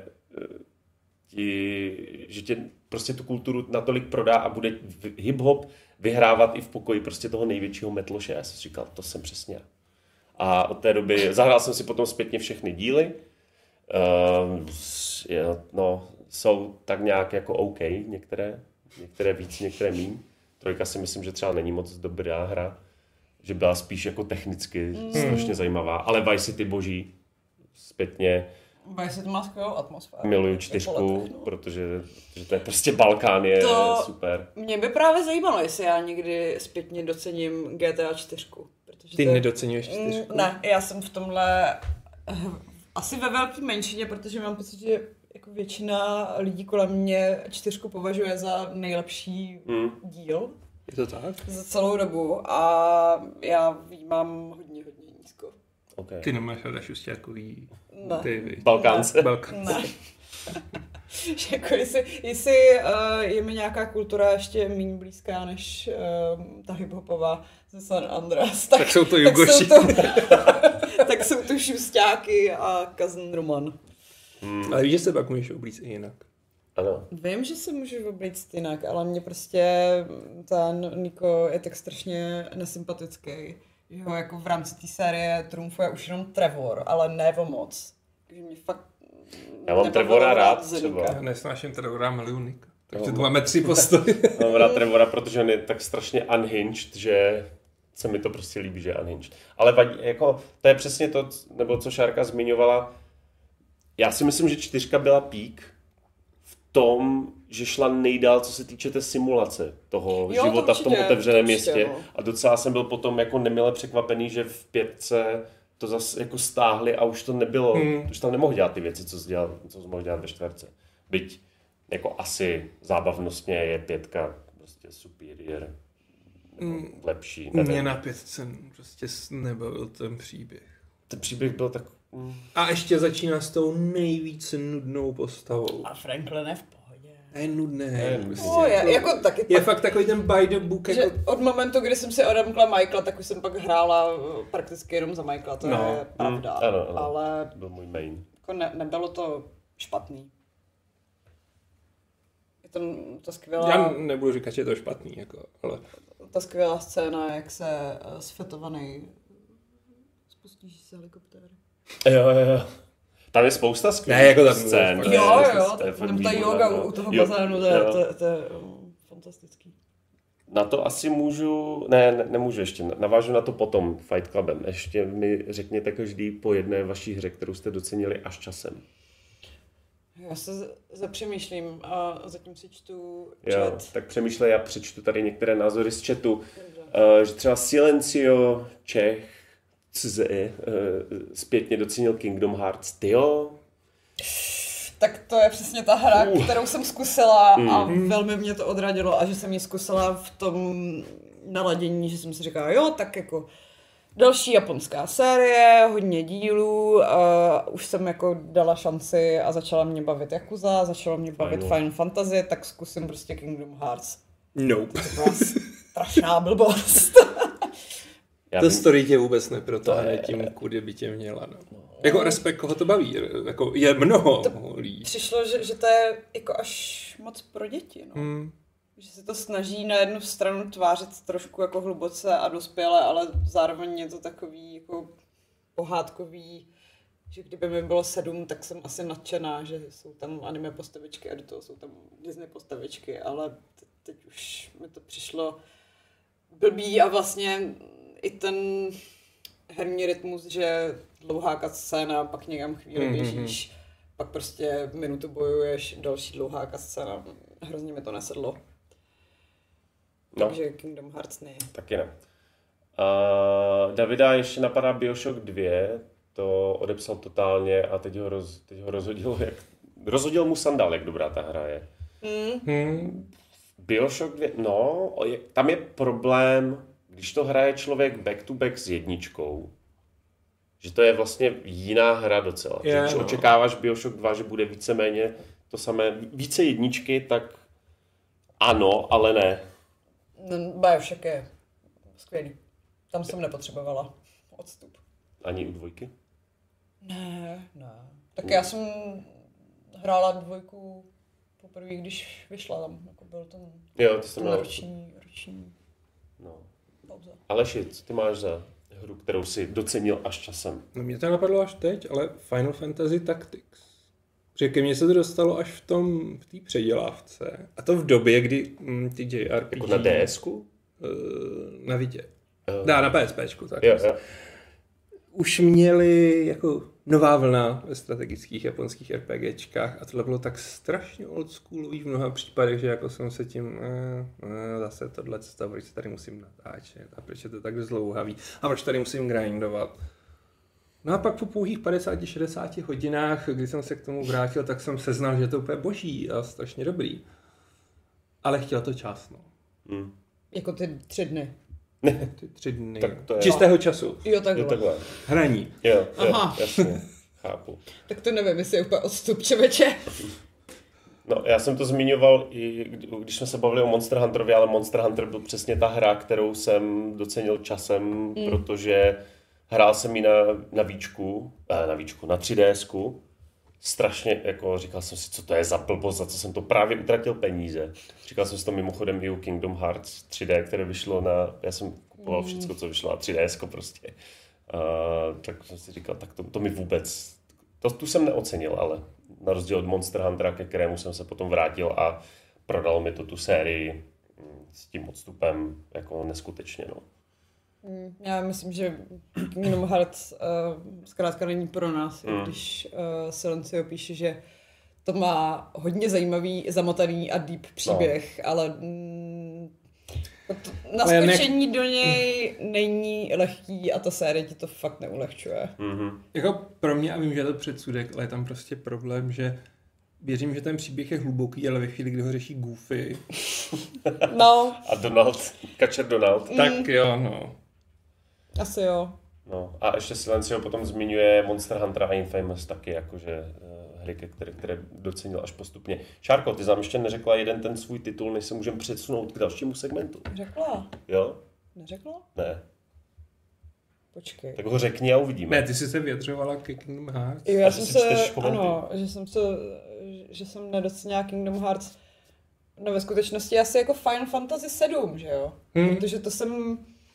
ti, že tě prostě tu kulturu natolik prodá a bude hip-hop vyhrávat i v pokoji prostě toho největšího metloše. Já jsem říkal, to jsem přesně. A od té doby zahrál jsem si potom zpětně všechny díly. Uh, je, no, jsou tak nějak jako OK, některé, některé víc, některé míň. Trojka si myslím, že třeba není moc dobrá hra, že byla spíš jako technicky mm. strašně zajímavá, ale Vice City boží, zpětně. Vice City má skvělou atmosféru. Miluju čtyřku, protože, protože to je prostě Balkán, je to super. Mě by právě zajímalo, jestli já někdy zpětně docením G T A čtyři. Ty to... nedoceňuješ čtyřku? Ne, já jsem v tomhle asi ve velké menšině, protože mám pocit, že jako většina lidí kolem mě čtyřku považuje za nejlepší hmm. díl. Je to tak? Za celou dobu a já jí mám hodně, hodně nízko. Okay. Ty nemáš ráda šustěrkový ty Balkánce. Balkánce. Ne. Jako jestli, jestli uh, je mi nějaká kultura ještě méně blízká než uh, ta hiphopová ze San Andreas, tak, tak jsou to Jugoši. Tak jsou to, tak jsou to šustáky a Cousin Roman. Hmm. Ale víš, že se pak můžeš oblíct i jinak. Ano. Vím, že se můžu oblíct jinak, ale mě prostě ten Niko je tak strašně nesympatický. Jo, jako v rámci té série trumfuje už jenom Trevor, ale ne o moc. Takže mě fakt já mám Trevora rád třeba. Já nesnáším Trevora miluju Nika. Takže tu máme tři postoje. Mám rád Trevora, protože on je tak strašně unhinged, že se mi to prostě líbí, že je unhinged. Ale vadí, jako, to je přesně to, nebo co Šárka zmiňovala. Já si myslím, že čtyřka byla pík v tom, že šla nejdál, co se týče té simulace toho jo, života to určitě, v tom otevřeném městě. No. A docela jsem byl potom jako nemile překvapený, že v pětce to zase jako stáhli a už to nebylo, hmm. už tam nemohl dělat ty věci, co jsi, dělal, co jsi mohl dělat ve čtverce. Byť jako asi zábavnostně je pětka prostě superior, hmm. lepší. Nevím. Mě na pětce prostě nebavil ten příběh. Ten příběh byl tak... A ještě začíná s tou nejvíce nudnou postavou. A Franklin je v pohodě. Je nudné. Je, prostě. No, je, jako taky je pak, fakt takový ten by the book. že Jako... od momentu, kdy jsem si odemkla Michaela, tak už jsem pak hrála prakticky jenom za Michaela, to No. je pravda. Mm, ano, ano. Ale byl můj main. jako ne, nebylo to špatný. Je tam ta skvělá... Já nebudu říkat, že je to špatný, jako, ale... Ta skvělá scéna, jak se uh, sfetovaný spustíš z helikoptéry. Jo, jo, jo. Tam je spousta skvělých Ne, jako tam- scén. Jo, to je- Jo, to je- jo, to je fakt tam ta výborná, yoga no. u toho Jo, bazénu, to je, jo. to, je- to je um, fantastický. Na to asi můžu, ne, ne, nemůžu ještě, navážu na to potom Fight Clubem. Ještě mi řekněte každý po jedné vaší hře, kterou jste docenili až časem. Já se z- zapřemýšlím a zatím si čtu Jo, chat. tak přemýšlej, já přečtu tady některé názory z chatu, Dobře. uh, že třeba Silencio Čech C Z E uh, zpětně docenil Kingdom Hearts. Tyjo, Tak to je přesně ta hra, Uh. kterou jsem zkusila a Mm. velmi mě to odradilo a že jsem ji zkusila v tom naladění, že jsem si říkala, jo, tak jako další japonská série, hodně dílů, a už jsem jako dala šanci a začala mě bavit Yakuza, začala mě bavit Final. Final Fantasy, tak zkusím prostě Kingdom Hearts. Nope. To byla strašná blbost. já To vím, story tě vůbec neprotáhne To je- tím, kudy by tě měla. No. Jako respekt, koho to baví. Jako je mnoho lidí. Přišlo, že, že to je jako až moc pro děti, no. Hmm. Že se to snaží na jednu stranu tvářit trošku jako hluboce a dospěle, ale zároveň je to takový jako pohádkový, že kdyby mi bylo sedm, tak jsem asi nadšená, že jsou tam anime postavičky a do toho jsou tam Disney postavičky, ale te- teď už mi to přišlo blbý a vlastně i ten herní rytmus, že dlouhá scéna, pak někam chvíli Mhm. běžíš, pak prostě minutu bojuješ, další dlouhá scéna, hrozně mi to nesedlo. No. Takže Kingdom Hearts ne. taky ne. Uh, Davida ještě napadá BioShock dva, to odepsal totálně a teď ho, roz, teď ho rozhodil, jak, rozhodil mu sandál, jak dobrá ta hra je. Mm. Hmm. BioShock dva, no, je, tam je problém, když to hraje člověk back to back s jedničkou, že to je vlastně jiná hra docela. Je, Že když no. očekáváš BioShock dva, že bude víceméně to samé, více jedničky, tak ano, ale ne. No, Bioshock je skvělý. Tam jsem nepotřebovala odstup. Ani u dvojky. Ne, ne. Tak já jsem hrála dvojku poprvé, když vyšla tam. Jako byl ten, Jo, ty jsi ten měl. roční, roční No. pauza. Aleši, co ty máš za hru, kterou si docenil až časem? No mě to napadlo až teď, ale Final Fantasy Tactics. Protože ke mně se to dostalo až v tom, v té předělávce. A to v době, kdy mm, ty J R P G... Jako na DSku? Uh, na Vitě. Uh, Dá, na PSPčku, tak. Jo, jo. Už měli jako nová vlna ve strategických japonských RPGčkách a tohle bylo tak strašně oldschoolový v mnoha případech, že jako jsem se tím, eh, eh, zase tohle cesta, proč se tady musím natáčet a proč je to tak zdlouhavý a proč tady musím grindovat. No a pak po pouhých padesáti šedesáti hodinách, kdy jsem se k tomu vrátil, tak jsem seznal, že je to úplně boží a strašně dobrý. Ale chtěl to čas, no. Hmm. Jako ty tři dny. Ty tři dny. Tak to je- Čistého času. Jo, takhle. Jo, takhle. Hraní. Jo, jo, Aha. jasně, chápu. Tak to nevím, jestli je úplně odstup, čeveče. No, já jsem to zmiňoval i když jsme se bavili o Monster Hunterovi, ale Monster Hunter byl přesně ta hra, kterou jsem docenil časem, mm. protože hrál jsem ji na, na Víčku, eh, na Víčku, na tři D Sku. Strašně, jako říkal jsem si, co to je za blbost, za co jsem to právě utratil peníze. Říkal jsem si to mimochodem i u Kingdom Hearts tři D, které vyšlo na, já jsem kupoval všechno, co vyšlo na tři D Sko prostě. Uh, tak jsem si říkal, tak to, to mi vůbec, to tu jsem neocenil, ale na rozdíl od Monster Huntera, ke kterému jsem se potom vrátil a prodal mi to tu sérii s tím odstupem jako neskutečně, no. Mm, Já myslím, že Kingdom Hearts uh, zkrátka není pro nás, Mm. mm. když uh, Silencio píše, že to má hodně zajímavý, zamotaný a deep příběh, no. ale mm, to, naskočení ne... do něj není lehký a ta série ti to fakt neulehčuje. Mm-hmm. Jako pro mě, a vím, že je to předsudek, ale je tam prostě problém, že věřím, že ten příběh je hluboký, ale ve chvíli, kdy ho řeší Goofy, No, A Donald, Kačer Donald. Mm. tak jo, no. asi jo. No, a ještě Silencio potom zmiňuje Monster Hunter a Infamous taky, jakože uh, hry, které, které docenil až postupně. Šárko, ty jsi nám ještě neřekla jeden ten svůj titul, než se můžeme přesunout k dalšímu segmentu. Řekla. Jo? Neřekla? Ne. Počkej. Tak ho řekni a uvidíme. Ne, ty jsi se vyjadřovala ke Kingdom Hearts. Jo, já jsem se, ano, že jsem se, že jsem nedocenila Kingdom Hearts. No ve skutečnosti asi jako Final Fantasy sedm, že jo? Hmm. Protože to jsem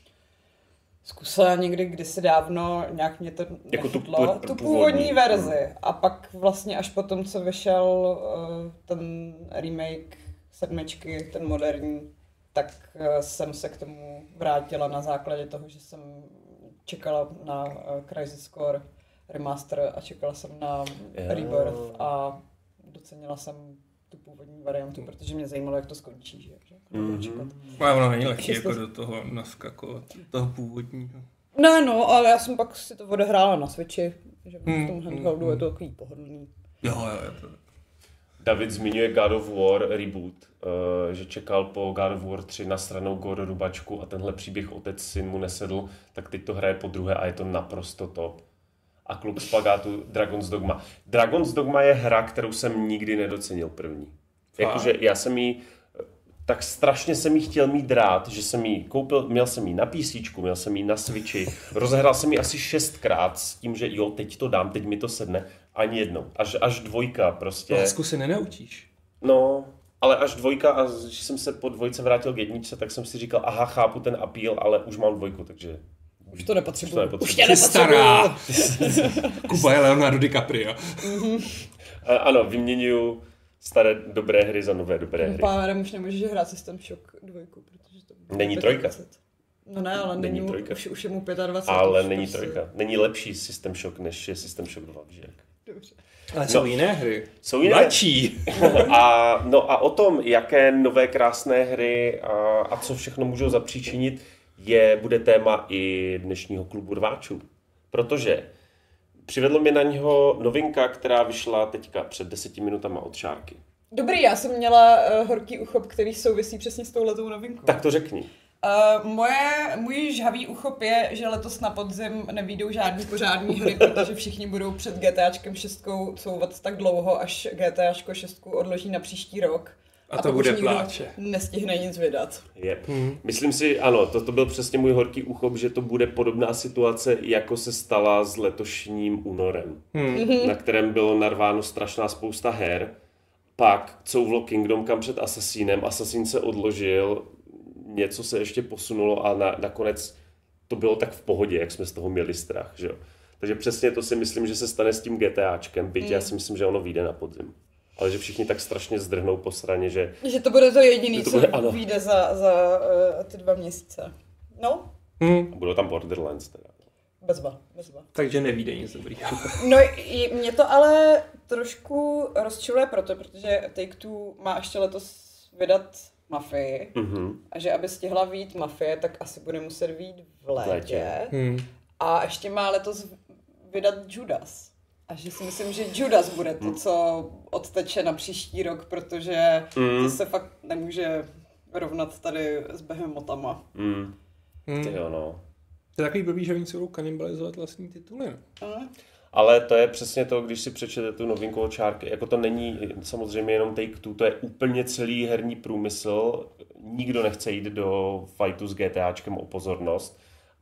zkusila někdy kdysi dávno, nějak mě to jako nechytlo, tu, tu, tu původní verzi. A pak vlastně až potom, co vyšel uh, ten remake sedmičky, ten moderní, tak uh, jsem se k tomu vrátila na základě toho, že jsem čekala na uh, Crisis Core remaster a čekala jsem na yeah. Rebirth a docenila jsem tu původní variantu, protože mě zajímalo, jak to skončí, že? Mm-hmm. A ono není lehký jako do toho naskakovat, toho původního. Ne, no, ale já jsem pak si to odehrála na Switchi, že v tom handheldu mm, je to takový pohodlný. Jo, jo, je to. David zmiňuje God of War reboot, uh, že čekal po God of War tři na stranou Gor Rubačku a tenhle příběh otec syn mu nesedl, tak teď to hraje po druhé a je to naprosto top. A klub z plagátu Dragon's Dogma. Dragon's Dogma je hra, kterou jsem nikdy nedocenil první. Jakože já jsem jí, tak strašně jsem jí chtěl mít rád, že jsem jí koupil, měl jsem jí na PCčku, měl jsem jí na Switchi, rozehrál jsem ji asi šestkrát s tím, že jo, teď to dám, teď mi to sedne, ani jednou. Až, až dvojka prostě. Lásku se nenaučíš. No, ale až dvojka a když jsem se po dvojce vrátil k jedničce, tak jsem si říkal, aha, chápu ten appeal, ale už mám dvojku, takže... Už to nepotřebuji. Už, to už tě nepotřebuji. Stará. Kuba je Leonardo DiCaprio. Mm-hmm. Ano, vyměňuju staré dobré hry za nové dobré hry. Pádem už nemůžeš hrát System Shock dvojku, protože to není trojka. No ne, ale není, není trojka. Už, už je mu dvacet pět. Ale není trojka. Není lepší System Shock, než je System Shock dva, víš jak. Dobře. Ale jsou no, jiné hry. Jsou jiné. Mladší. a, no a o tom, jaké nové krásné hry a, a co všechno můžou zapříčinit, je, bude téma i dnešního klubu rváčů. Protože přivedlo mě na něho novinka, která vyšla teďka před deseti minutama od Šárky. Dobrý, já jsem měla uh, horký uchop, který souvisí přesně s touhletou novinkou. Tak to řekni. Uh, moje, můj žhavý uchop je, že letos na podzim nevyjdou žádný pořádný hry, protože všichni budou před GTAčkem šest couvat tak dlouho, až GTAčko šest odloží na příští rok. A, a to bude pláče. Nestihne nic vydat. Yep. Hmm. Myslím si, ano, to, to byl přesně můj horký uchop, že to bude podobná situace, jako se stala s letošním únorem, hmm. na kterém bylo narváno strašná spousta her. Pak couvlo Kingdom Come před Assassinem, Assassin se odložil, něco se ještě posunulo a na, nakonec to bylo tak v pohodě, jak jsme z toho měli strach. Že jo? Takže přesně to si myslím, že se stane s tím GTAčkem, byť hmm. já si myslím, že ono vyjde na podzim. Ale že všichni tak strašně zdrhnou po straně, že... Že to bude to jediný, to bude, co ano. vyjde za, za uh, ty dva měsíce. No? Hmm. A budou tam Borderlands teda. Bezva, bezva. Takže nevyjde nic dobrýho. No, mě to ale trošku rozčiluje proto, protože Take-Two má ještě letos vydat Mafii. Mm-hmm. A že aby stihla vyjít Mafie, tak asi bude muset vyjít v létě. Hmm. A ještě má letos vydat Judas. A že si myslím, že Judas bude to, co odteče na příští rok, protože mm. to se fakt nemůže rovnat tady s Behemotama. Mm. Mm. Ty jo, no. To je takový blbý, že oni se budou kanibalizovat vlastní tituly. Mm. Ale to je přesně to, když si přečtete tu novinku od Šárky. Jako to není samozřejmě jenom Take-Two, to je úplně celý herní průmysl. Nikdo nechce jít do fightu s GTAčkem o pozornost.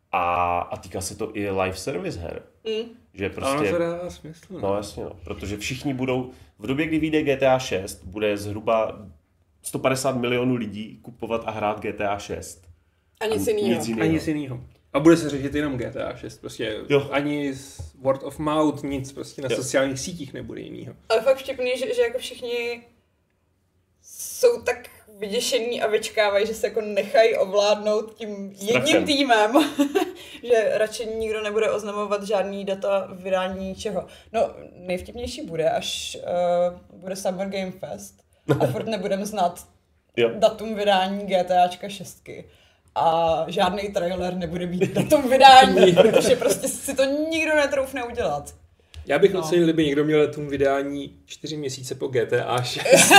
A, a týká se to i live service her. Mm. Že prostě, ano, to dá smysl. No. no jasně, no. Protože všichni budou, v době, kdy vyjde G T A šest, bude zhruba sto padesát milionů lidí kupovat a hrát G T A šest. A nic jiného. A nic jiného. A bude se řešit jenom G T A šest, prostě jo. Ani word of mouth, nic, prostě na jo. sociálních sítích nebude jinýho. Ale fakt vtipný, že, že jako všichni jsou tak vyděšení a vyčkávají, že se jako nechají ovládnout tím jedním Strachem. týmem, že radši nikdo nebude oznamovat žádný data vydání ničeho. No, nejvtipnější bude, až uh, bude Summer Game Fest a furt nebudeme znát jo. datum vydání GTAčka šest. A žádný trailer nebude mít datum vydání, protože prostě si to nikdo netroufne udělat. Já bych no. ocenil, kdyby někdo měl datum vydání čtyři měsíce po G T A šest.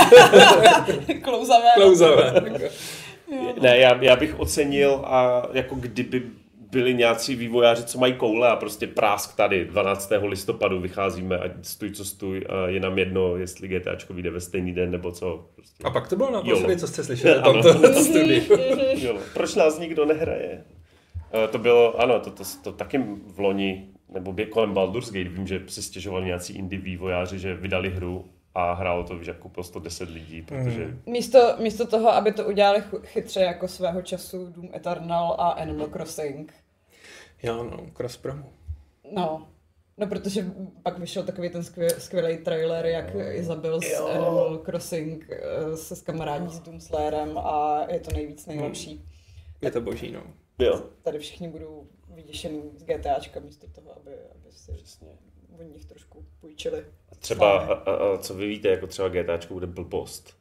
Klouzavé. Klouzavé. Ne, já, já bych ocenil, a jako kdyby byli nějací vývojáři, co mají koule a prostě prásk tady dvanáctého listopadu vycházíme a stůj co stůj a je nám jedno, jestli GTAčko vyjde ve stejný den nebo co. Prostě. A pak to bylo naposledy, co jste slyšeli o tomto studiu. Proč nás nikdo nehraje? To bylo, ano, to, to, to taky v loni, nebo kolem Baldur's Gate, vím, že si stěžovali nějací indie vývojáři, že vydali hru a hrálo to, víš, jak koupilo sto deset lidí, protože... Mm. Místo, místo toho, aby to udělali chytře jako svého času Doom Eternal a Animal Crossing. Jo, no, cross promo. No, no, protože pak vyšel takový ten skvělý trailer, jak Izabel z Animal Crossing se skamarádí s Doomslayerem a je to nejvíc nejlepší. Hmm. Je to boží, no. Jo. Tady všichni budou vyděšený z GTAčka místo toho, aby, aby si přesně od nich trošku půjčili. A třeba, a, a, a co vy víte, jako třeba GTAčko bude blbost.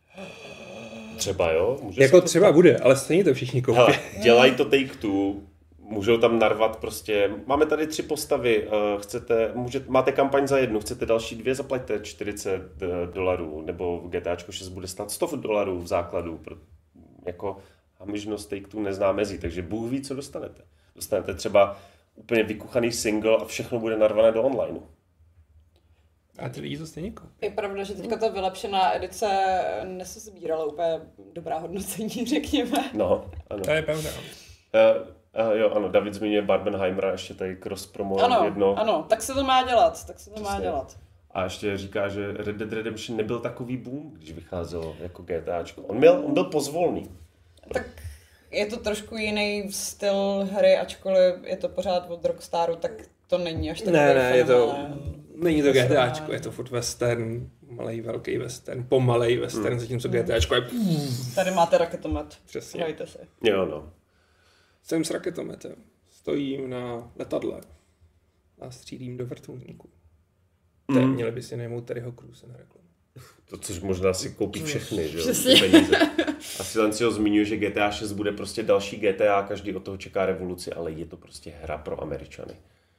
Třeba, jo? Může jako třeba stát? Bude, ale stejně to všichni koupí. Hele, dělají to Take-Two, můžou tam narvat prostě, máme tady tři postavy, chcete, můžete, máte kampaň za jednu, chcete další dvě, zaplaťte čtyřicet dolarů, nebo GTAčko šest bude stát sto dolarů v základu, jako a možnost Take-Two nezná mezí, takže Bůh ví, co dostanete. Dostanete třeba úplně vykuchaný single a všechno bude narvané do online. A ty lidi to stejně koupí. Je pravda, že teďka ta vylepšená edice nesezbírala úplně dobrá hodnocení, řekněme. No, ano. To je pravda. Uh, uh, jo, ano, David zmiňuje Barbenheimera, ještě tady cross-promo ano, jedno. Ano, tak se to má dělat, tak se to Přesně. má dělat. A ještě říká, že Red Dead Redemption nebyl takový boom, když vycházelo jako GTAčko. On, měl, on byl pozvolný. Tak je to trošku jiný styl hry, ačkoliv je to pořád od Rockstaru, tak to není až takový Ne, ne, je to, není to Vesel, GTAčko, je to furt western, malej, velký western, pomalej western, hmm. zatímco GTAčko je... Tady máte raketomet, přesně. hrajte si. Jo, no. Jsem s raketometem, stojím na letadle a střílím do vrtulníku. Mm. Měli by si najmout Terryho Cruise na reklamu. To, což možná si koupí všechny, že jo, peníze. A Silencio zmiňuje, že G T A šest bude prostě další G T A, každý od toho čeká revoluci, ale je to prostě hra pro Američany.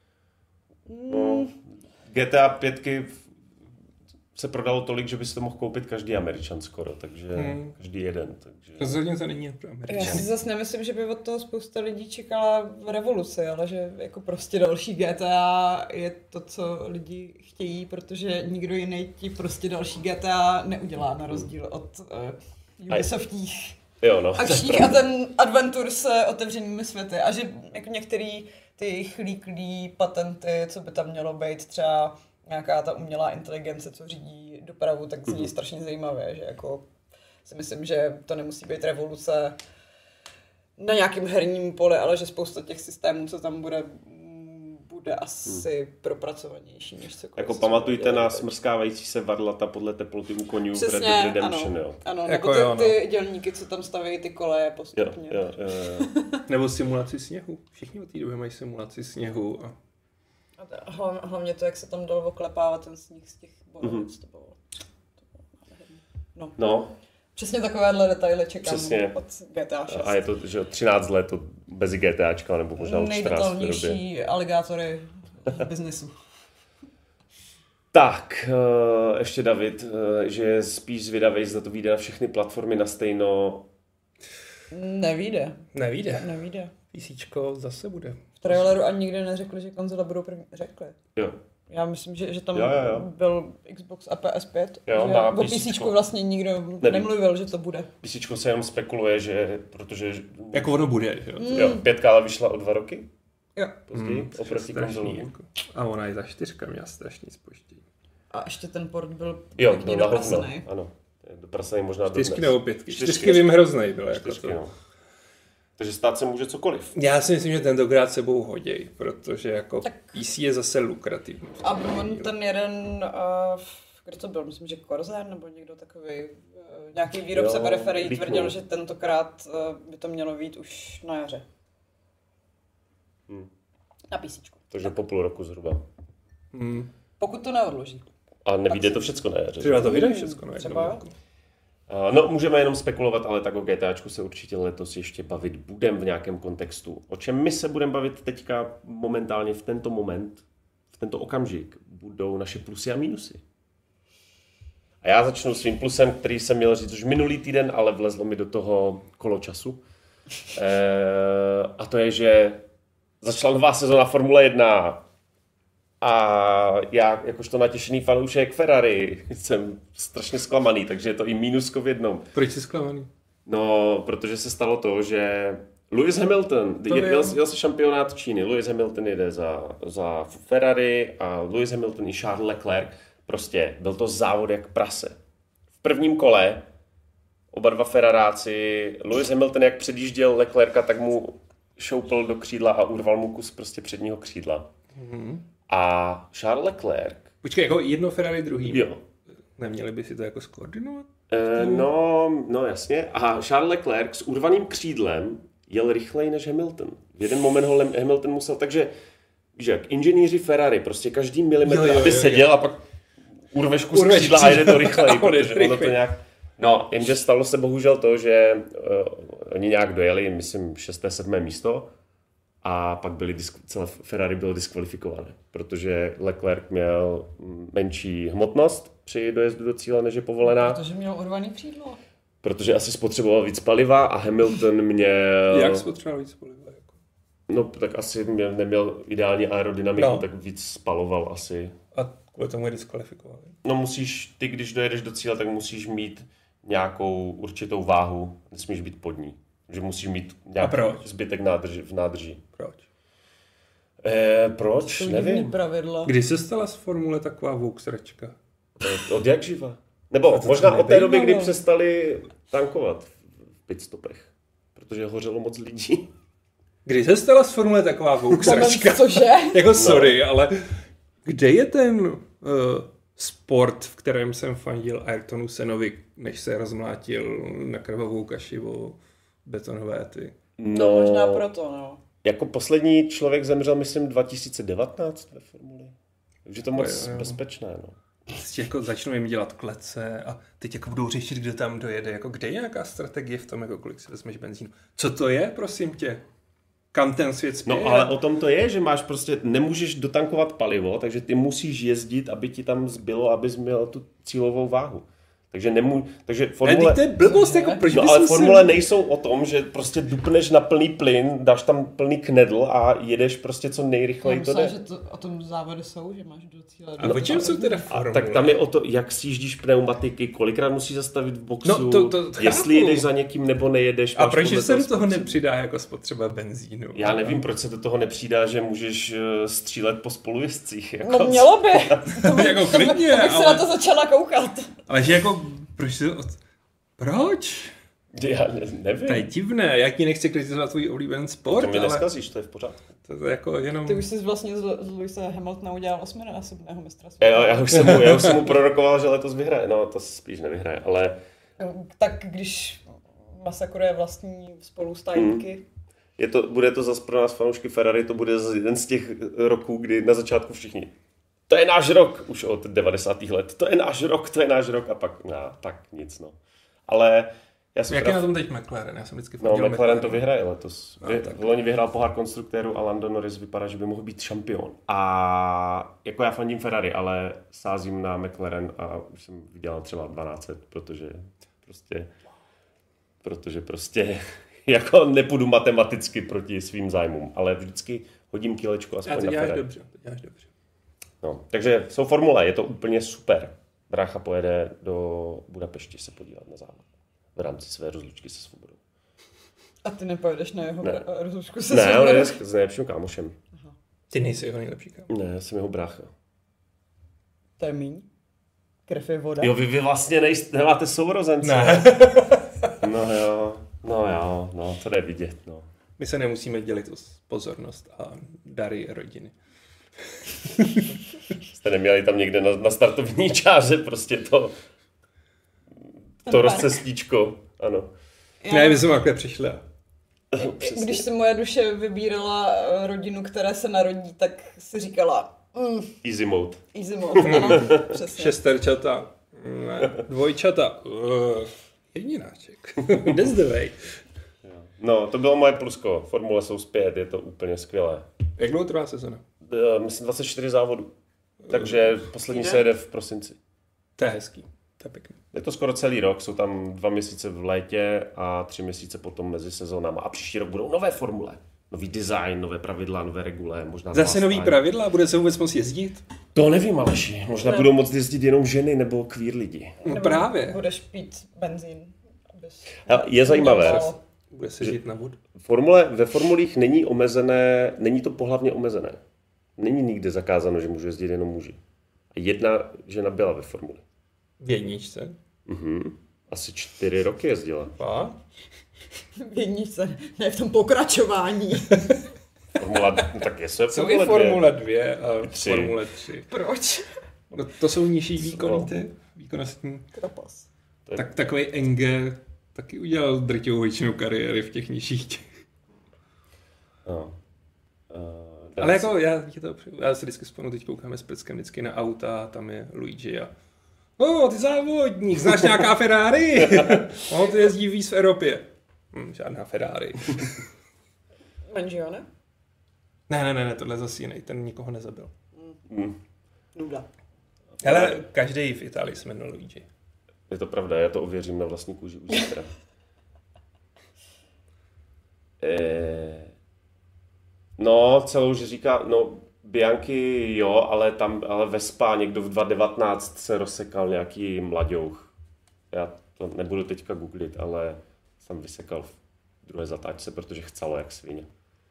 No, G T A pět se prodalo tolik, že by si to mohl koupit každý Američan skoro, takže hmm. každý jeden. Takže... Rozhodně to není pro Američany. Já si zase nemyslím, že by od toho spousta lidí čekala revoluci, ale že jako prostě další G T A je to, co lidi chtějí, protože nikdo jiný ti prostě další G T A neudělá, na rozdíl od uh, Ubisoftích jo, no. akčních a ten adventur s otevřenými světy. A že jako některý ty jejich líklý patenty, co by tam mělo být, třeba nějaká ta umělá inteligence, co řídí dopravu, tak zní mm-hmm. strašně zajímavé, že jako si myslím, že to nemusí být revoluce na nějakém herním poli, ale že spousta těch systémů, co tam bude, bude asi hmm. propracovanější než cokoliv. Jako pamatujte na smrskávající se varlata podle teploty u konňů v Red Dead Redemption, ano, jo. Ano, jako nebo ty, jo, no. ty dělníky, co tam staví ty koleje postupně. Jo, jo, jo, jo. Nebo simulaci sněhu. Všichni od té doby mají simulaci sněhu. A... A hlavně, hlavně to, jak se tam dalo oklepávat ten sníh z těch borů. Mm-hmm. To bylo, to bylo no. no. Přesně takovéhle detaily čekám Přesně. od G T A šest. A je to, že třináct let to bez GTAčka, nebo možná čtrnáct Nejdetalnější aligátory v biznesu. Tak, ještě David, že je spíš zvědavý, zda to vyjde na všechny platformy na stejno. Nevíde. Nevíde. Nevíde. PCčko zase bude. V traileru ani nikdy neřekli, že konzole budou první. Řekli. Jo. Já myslím, že, že tam jo, jo, jo. byl Xbox a P S pět. Jo, že o PCčku vlastně nikdo Nevím. nemluvil, že to bude. PCčko se jenom spekuluje, že protože... Jako ono bude, jo. Mm. Jo, pětka ale vyšla o dva roky. Jo. Později, mm, oproti konzolům. Jako. A ona i za čtyřka měla strašný zpoždění. A ještě ten port byl jo, pěkně doprasený. Ano, doprasený možná čtyřky dodnes. nebo pětky. Čtyřky, čtyřky vím hroznej byl. Jako čtyřky, to. No. Takže stát se může cokoliv. Já si myslím, že tentokrát sebou hoděj, protože jako tak... P C je zase lukrativní. A on ten jeden, uh, kde to byl, myslím, že Corsair nebo někdo takový, uh, nějaký výrobce periferií tvrdil, že tentokrát uh, by to mělo být už na jaře. Hmm. Na PCčku. Takže tak. Po půl roku zhruba. Hmm. Pokud to neodloží. A nevíde to všecko na jaře. Třeba to vyjde všecko na jaře. No, můžeme jenom spekulovat, ale tak o GTAčku se určitě letos ještě bavit budem v nějakém kontextu. O čem my se budeme bavit teďka momentálně v tento moment, v tento okamžik, budou naše plusy a minusy. A já začnu svým plusem, který jsem měl říct už minulý týden, ale vlezlo mi do toho kolo času. E, a to je, že začala nová sezóna Formule jedna a já, jakožto natěšený fanoušek Ferrari, jsem strašně zklamaný, takže je to i mínusko v jednom. Proč jsi zklamaný? No, protože se stalo to, že Lewis Hamilton, jel, jel se šampionát Číny, Lewis Hamilton jede za, za Ferrari a Lewis Hamilton i Charles Leclerc, prostě byl to závod jak prase. V prvním kole oba dva Ferraráci, Lewis Hamilton jak předjížděl Leclerca, tak mu šoupl do křídla a urval mu kus prostě předního křídla. Mm-hmm. A Charles Leclerc... Počkej, jako jedno Ferrari druhý. Jo. Neměli by si to jako skoordinovat? E, no, no jasně. A Charles Leclerc s urvaným křídlem jel rychleji než Hamilton. V jeden moment ho Hamilton musel, takže víš jak, inženýři Ferrari, prostě každý milimetr, jo, jo, aby jo, seděl jo. a pak urveš kus urveš křídla a jede to rychleji, protože ono to nějak... No, jenže stalo se bohužel to, že uh, oni nějak dojeli, myslím, šesté, sedmé místo a pak byli disk- celé Ferrari bylo diskvalifikované, protože Leclerc měl menší hmotnost při dojezdu do cíle, než je povolená. Protože měl urvaný křídlo. Protože asi spotřeboval víc paliva a Hamilton měl... Jak spotřeboval víc paliva? Jako? No, tak asi měl, neměl ideální aerodynamiku, no. tak víc spaloval asi. A kvůli tomu je diskvalifikovali? No musíš, ty když dojedeš do cíle, tak musíš mít nějakou určitou váhu, nesmíš být pod ní. Že musíš mít nějaký zbytek nádrži, v nádrži. Proč? Eh, proč? To nevím. Pravidla. Kdy se stala z formule taková vouksračka? Od, od jak živa? Nebo možná od té doby, kdy přestali tankovat v pitstopech. Protože hořelo moc lidí. Kdy se stala z formule taková vouksračka? Cože? Jako sorry, no. Ale kde je ten uh, sport, v kterém jsem fandil Ayrtonu Senovi, než se rozmlátil na krvavou kaši o betonové ty? No, no možná proto, no. Jako poslední člověk zemřel, myslím, dva tisíce devatenáct ve formuli. Takže to moc jo, bezpečné, no. Prostě jako začnou jim dělat klece a teď jako budou řešit, kdo tam dojede. Jako kde je nějaká strategie v tom, jako kolik si vezmeš benzínu? Co to je, prosím tě? Kam ten svět spěje? No ale o tom to je, že máš prostě, nemůžeš dotankovat palivo, takže ty musíš jezdit, aby ti tam zbylo, abys měl tu cílovou váhu. Takže nemů... takže formule... Ne, to je blbost, jako proč no, ale formule si... nejsou o tom, že prostě dupneš na plný plyn, dáš tam plný knedl a jedeš prostě co nejrychleji to jde. že to o tom závody jsou, že máš do cíle. A o čem jsou teda formule? Tak tam je o to, jak sjíždíš pneumatiky, kolikrát musíš zastavit v boxu, no, to, to, to jestli jedeš za někým nebo nejedeš. A proč se do toho nepřidá jako spotřeba benzínu? Já nevím, proč se do toho nepřidá, že můžeš střílet po spolujezdcích. Jako... No mělo by. To by, jako to by, to bych ale... se na to začala koukat. Ale že jako Proč jsi od... Proč? Já ne, nevím. To je divné, já ti nechci kritizovat tvůj oblíbený sport, to mi ale... neskazíš, to je v pořádku. To je jako jenom... Ty už jsi vlastně z Lewise Hamiltona udělal osminásobného mistra světa. Jo, já už jsem mu, já už jsem mu prorokoval, že letos vyhraje, no to spíš nevyhraje, ale... Tak když masakruje vlastní spolustajníky... Hmm. Je to, bude to zase pro nás fanoušky Ferrari, to bude jeden z těch roků, kdy na začátku všichni to je náš rok, už od devadesátých let, to je náš rok, to je náš rok a pak, no, tak nic, no. Ale já jsem... Jak teda... je na tom teď McLaren? Já jsem vždycky No, McLaren, McLaren to vyhraje letos. No, Vy, loni vyhrál pohár konstruktérů a Lando Norris vypadá, že by mohl být šampion. A jako já fandím Ferrari, ale sázím na McLaren a už jsem vydělal třeba dvanáct set, protože prostě, protože prostě jako nepůjdu matematicky proti svým zájmům, ale vždycky hodím kilečku aspoň na Ferrari. Já to děláš dobře, to děláš dobře. No, takže jsou formule, je to úplně super. Brácha pojede do Budapešti se podívat na závod v rámci své rozlučky se Svobodou. A ty nepojedeš na jeho ne. rozlučku se ne, Svobodou? Ne, on je s nejlepším kámošem. Aha. Ty nejsi jeho nejlepší kámoš? Ne, já jsem jeho brácha. To je míň? Krev je voda? Jo, vy, vy vlastně nejste, nemáte sourozence. Ne. No jo, no jo, no to jde vidět, no. My se nemusíme dělit o pozornost a dary rodiny. Jste neměli tam někde na, na startovní čáře prostě to to rozcestíčko, ano. Já... Ne, my jsme takhle přišli. Když se moje duše vybírala rodinu, která se narodí, tak si říkala mm, easy mode. Easy mode, ano, přesně. Šesterčata, ne, dvojčata, uh, jedináček, that's the way. No, to bylo moje plusko. Formule jsou zpět, je to úplně skvělé. Jak dlouho trvá sezona? Myslím dvacet čtyři závodů. Takže poslední se jede v prosinci. To je hezký, to je pěkný. Je to skoro celý rok, jsou tam dva měsíce v létě a tři měsíce potom mezi sezónama. A příští rok budou nové formule. nový design, nové pravidla, nové regule, možná... Zase nový pravidla? Bude se vůbec moct jezdit? To nevím, Aleši. Možná ne. budou moct jezdit jenom ženy nebo queer lidi. No právě. Budeš pít benzín. Abys... Je zajímavé. Bude se žít na vodu. Formule, ve formulích není omezené, není to pohlavně omezené. Není nikde zakázáno, že můžou jezdit jenom muži. Jedna žena byla ve formuli. V jedničce? Mhm. Asi čtyři roky jezdila. A? V jedničce, ne v tom pokračování. Formula, no tak je se Formule dvě. Formule dvě a tři. Formule tři. Proč? No, to jsou nižší výkony, ty výkonnostní. Krapas. Tak takový Enge taky udělal drtivou většinu kariéry v těch nižších těch. No. Uh, Ale jako já, to, já se vždycky vzpomenu, teď koukáme s Peckem vždycky na auta, tam je Luigi a o, ty závodník, znáš nějaká Ferrari? On to jezdí víc v Evropě. Hm, žádná Ferrari. Mangione? Ne, ne, ne, ne, tohle zase jiný, ten nikoho nezabil. Mm. Nuda. Hele, každý v Itálii se jmenuje Luigi. Je to pravda, já to ověřím na vlastní kůži už zítra. e... No, celou, že říká, no, Bianchi jo, ale tam, ale ve Spa někdo v dva tisíce devatenáct se rozsekal nějaký mlaďouch. Já to nebudu teďka googlit, ale jsem vysekal v druhé zatáčce, protože chcelo jak svině.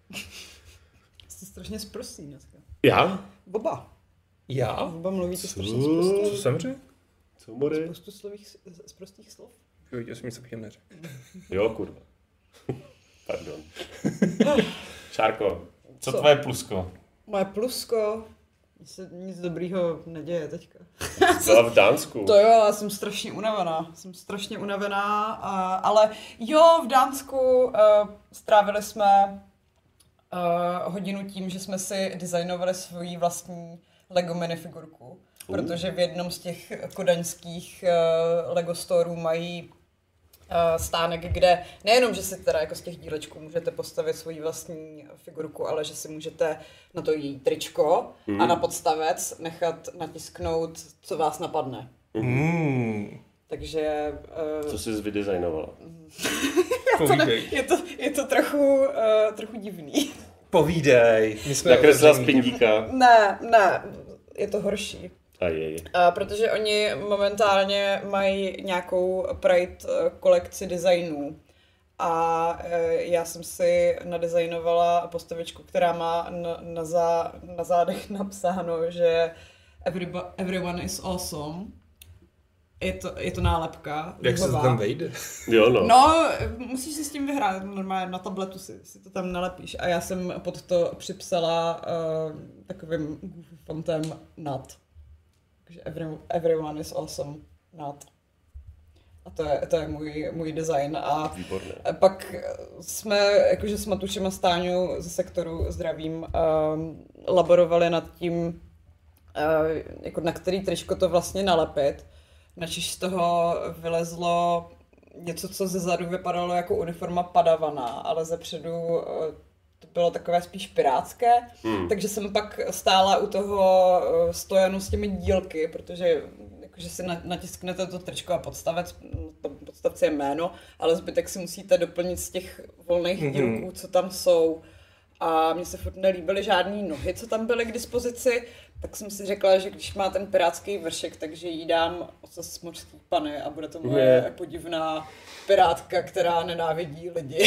Jste strašně sprostý dneska. Já? Boba. Já? Boba mluvíte strašně Co sprostý. jsem řekl? Co more? Spoustu slových, sprostých slov. Jo, já jsem nic takovým neřekl. Jo, kurva. Pardon. Šárko, co, Co? tvoje plusko? Moje plusko, se nic dobrýho neděje teďka. Byla v Dánsku. To jo, já jsem strašně unavená. Jsem strašně unavená, a, ale jo, v Dánsku uh, strávili jsme uh, hodinu tím, že jsme si designovali svoji vlastní Lego minifigurku. Uh. Protože v jednom z těch kodaňských uh, Lego storů mají stánek, kde nejenom, že si teda jako z těch dílečků můžete postavit svoji vlastní figurku, ale že si můžete na to její tričko mm. a na podstavec nechat natisknout, co vás napadne. Mm. Takže... Uh, co jsi vydizajnovala? to ne, je, to, je to trochu, uh, trochu divný. Povídej. Nakreslila z pindíka. Ne, ne, je to horší. A je, je. Uh, protože oni momentálně mají nějakou Pride kolekci designů. A uh, já jsem si nadizajnovala postavičku, která má na, na, zá, na zádech napsáno, že everybo- everyone is awesome. Je to, je to nálepka. Jak se to tam vejde? Jo, no. No, musíš si s tím vyhrát, normálně na tabletu si, si to tam nalepíš. A já jsem pod to připsala uh, takovým fontem nad. Takže every, everyone is awesome, not. A to je, to je můj, můj design. A výborné. Pak jsme, jakože s Matušem a Stáňou ze sektoru zdravím, um, laborovali nad tím, uh, jako na který tričko to vlastně nalepit. Načež z toho vylezlo něco, co ze zadu vypadalo jako uniforma padavana, ale ze předu uh, to bylo takové spíš pirátské, hmm. takže jsem pak stála u toho stojanu s těmi dílky, protože jakože si natisknete to tričko a podstavec, podstavce je jméno, ale zbytek si musíte doplnit z těch volných hmm. dílků, co tam jsou. A mně se furt nelíbily žádný nohy, co tam byly k dispozici, tak jsem si řekla, že když má ten pirátský vršek, takže jí dám ocas mořský pany a bude to moje yeah. podivná pirátka, která nenávidí lidi.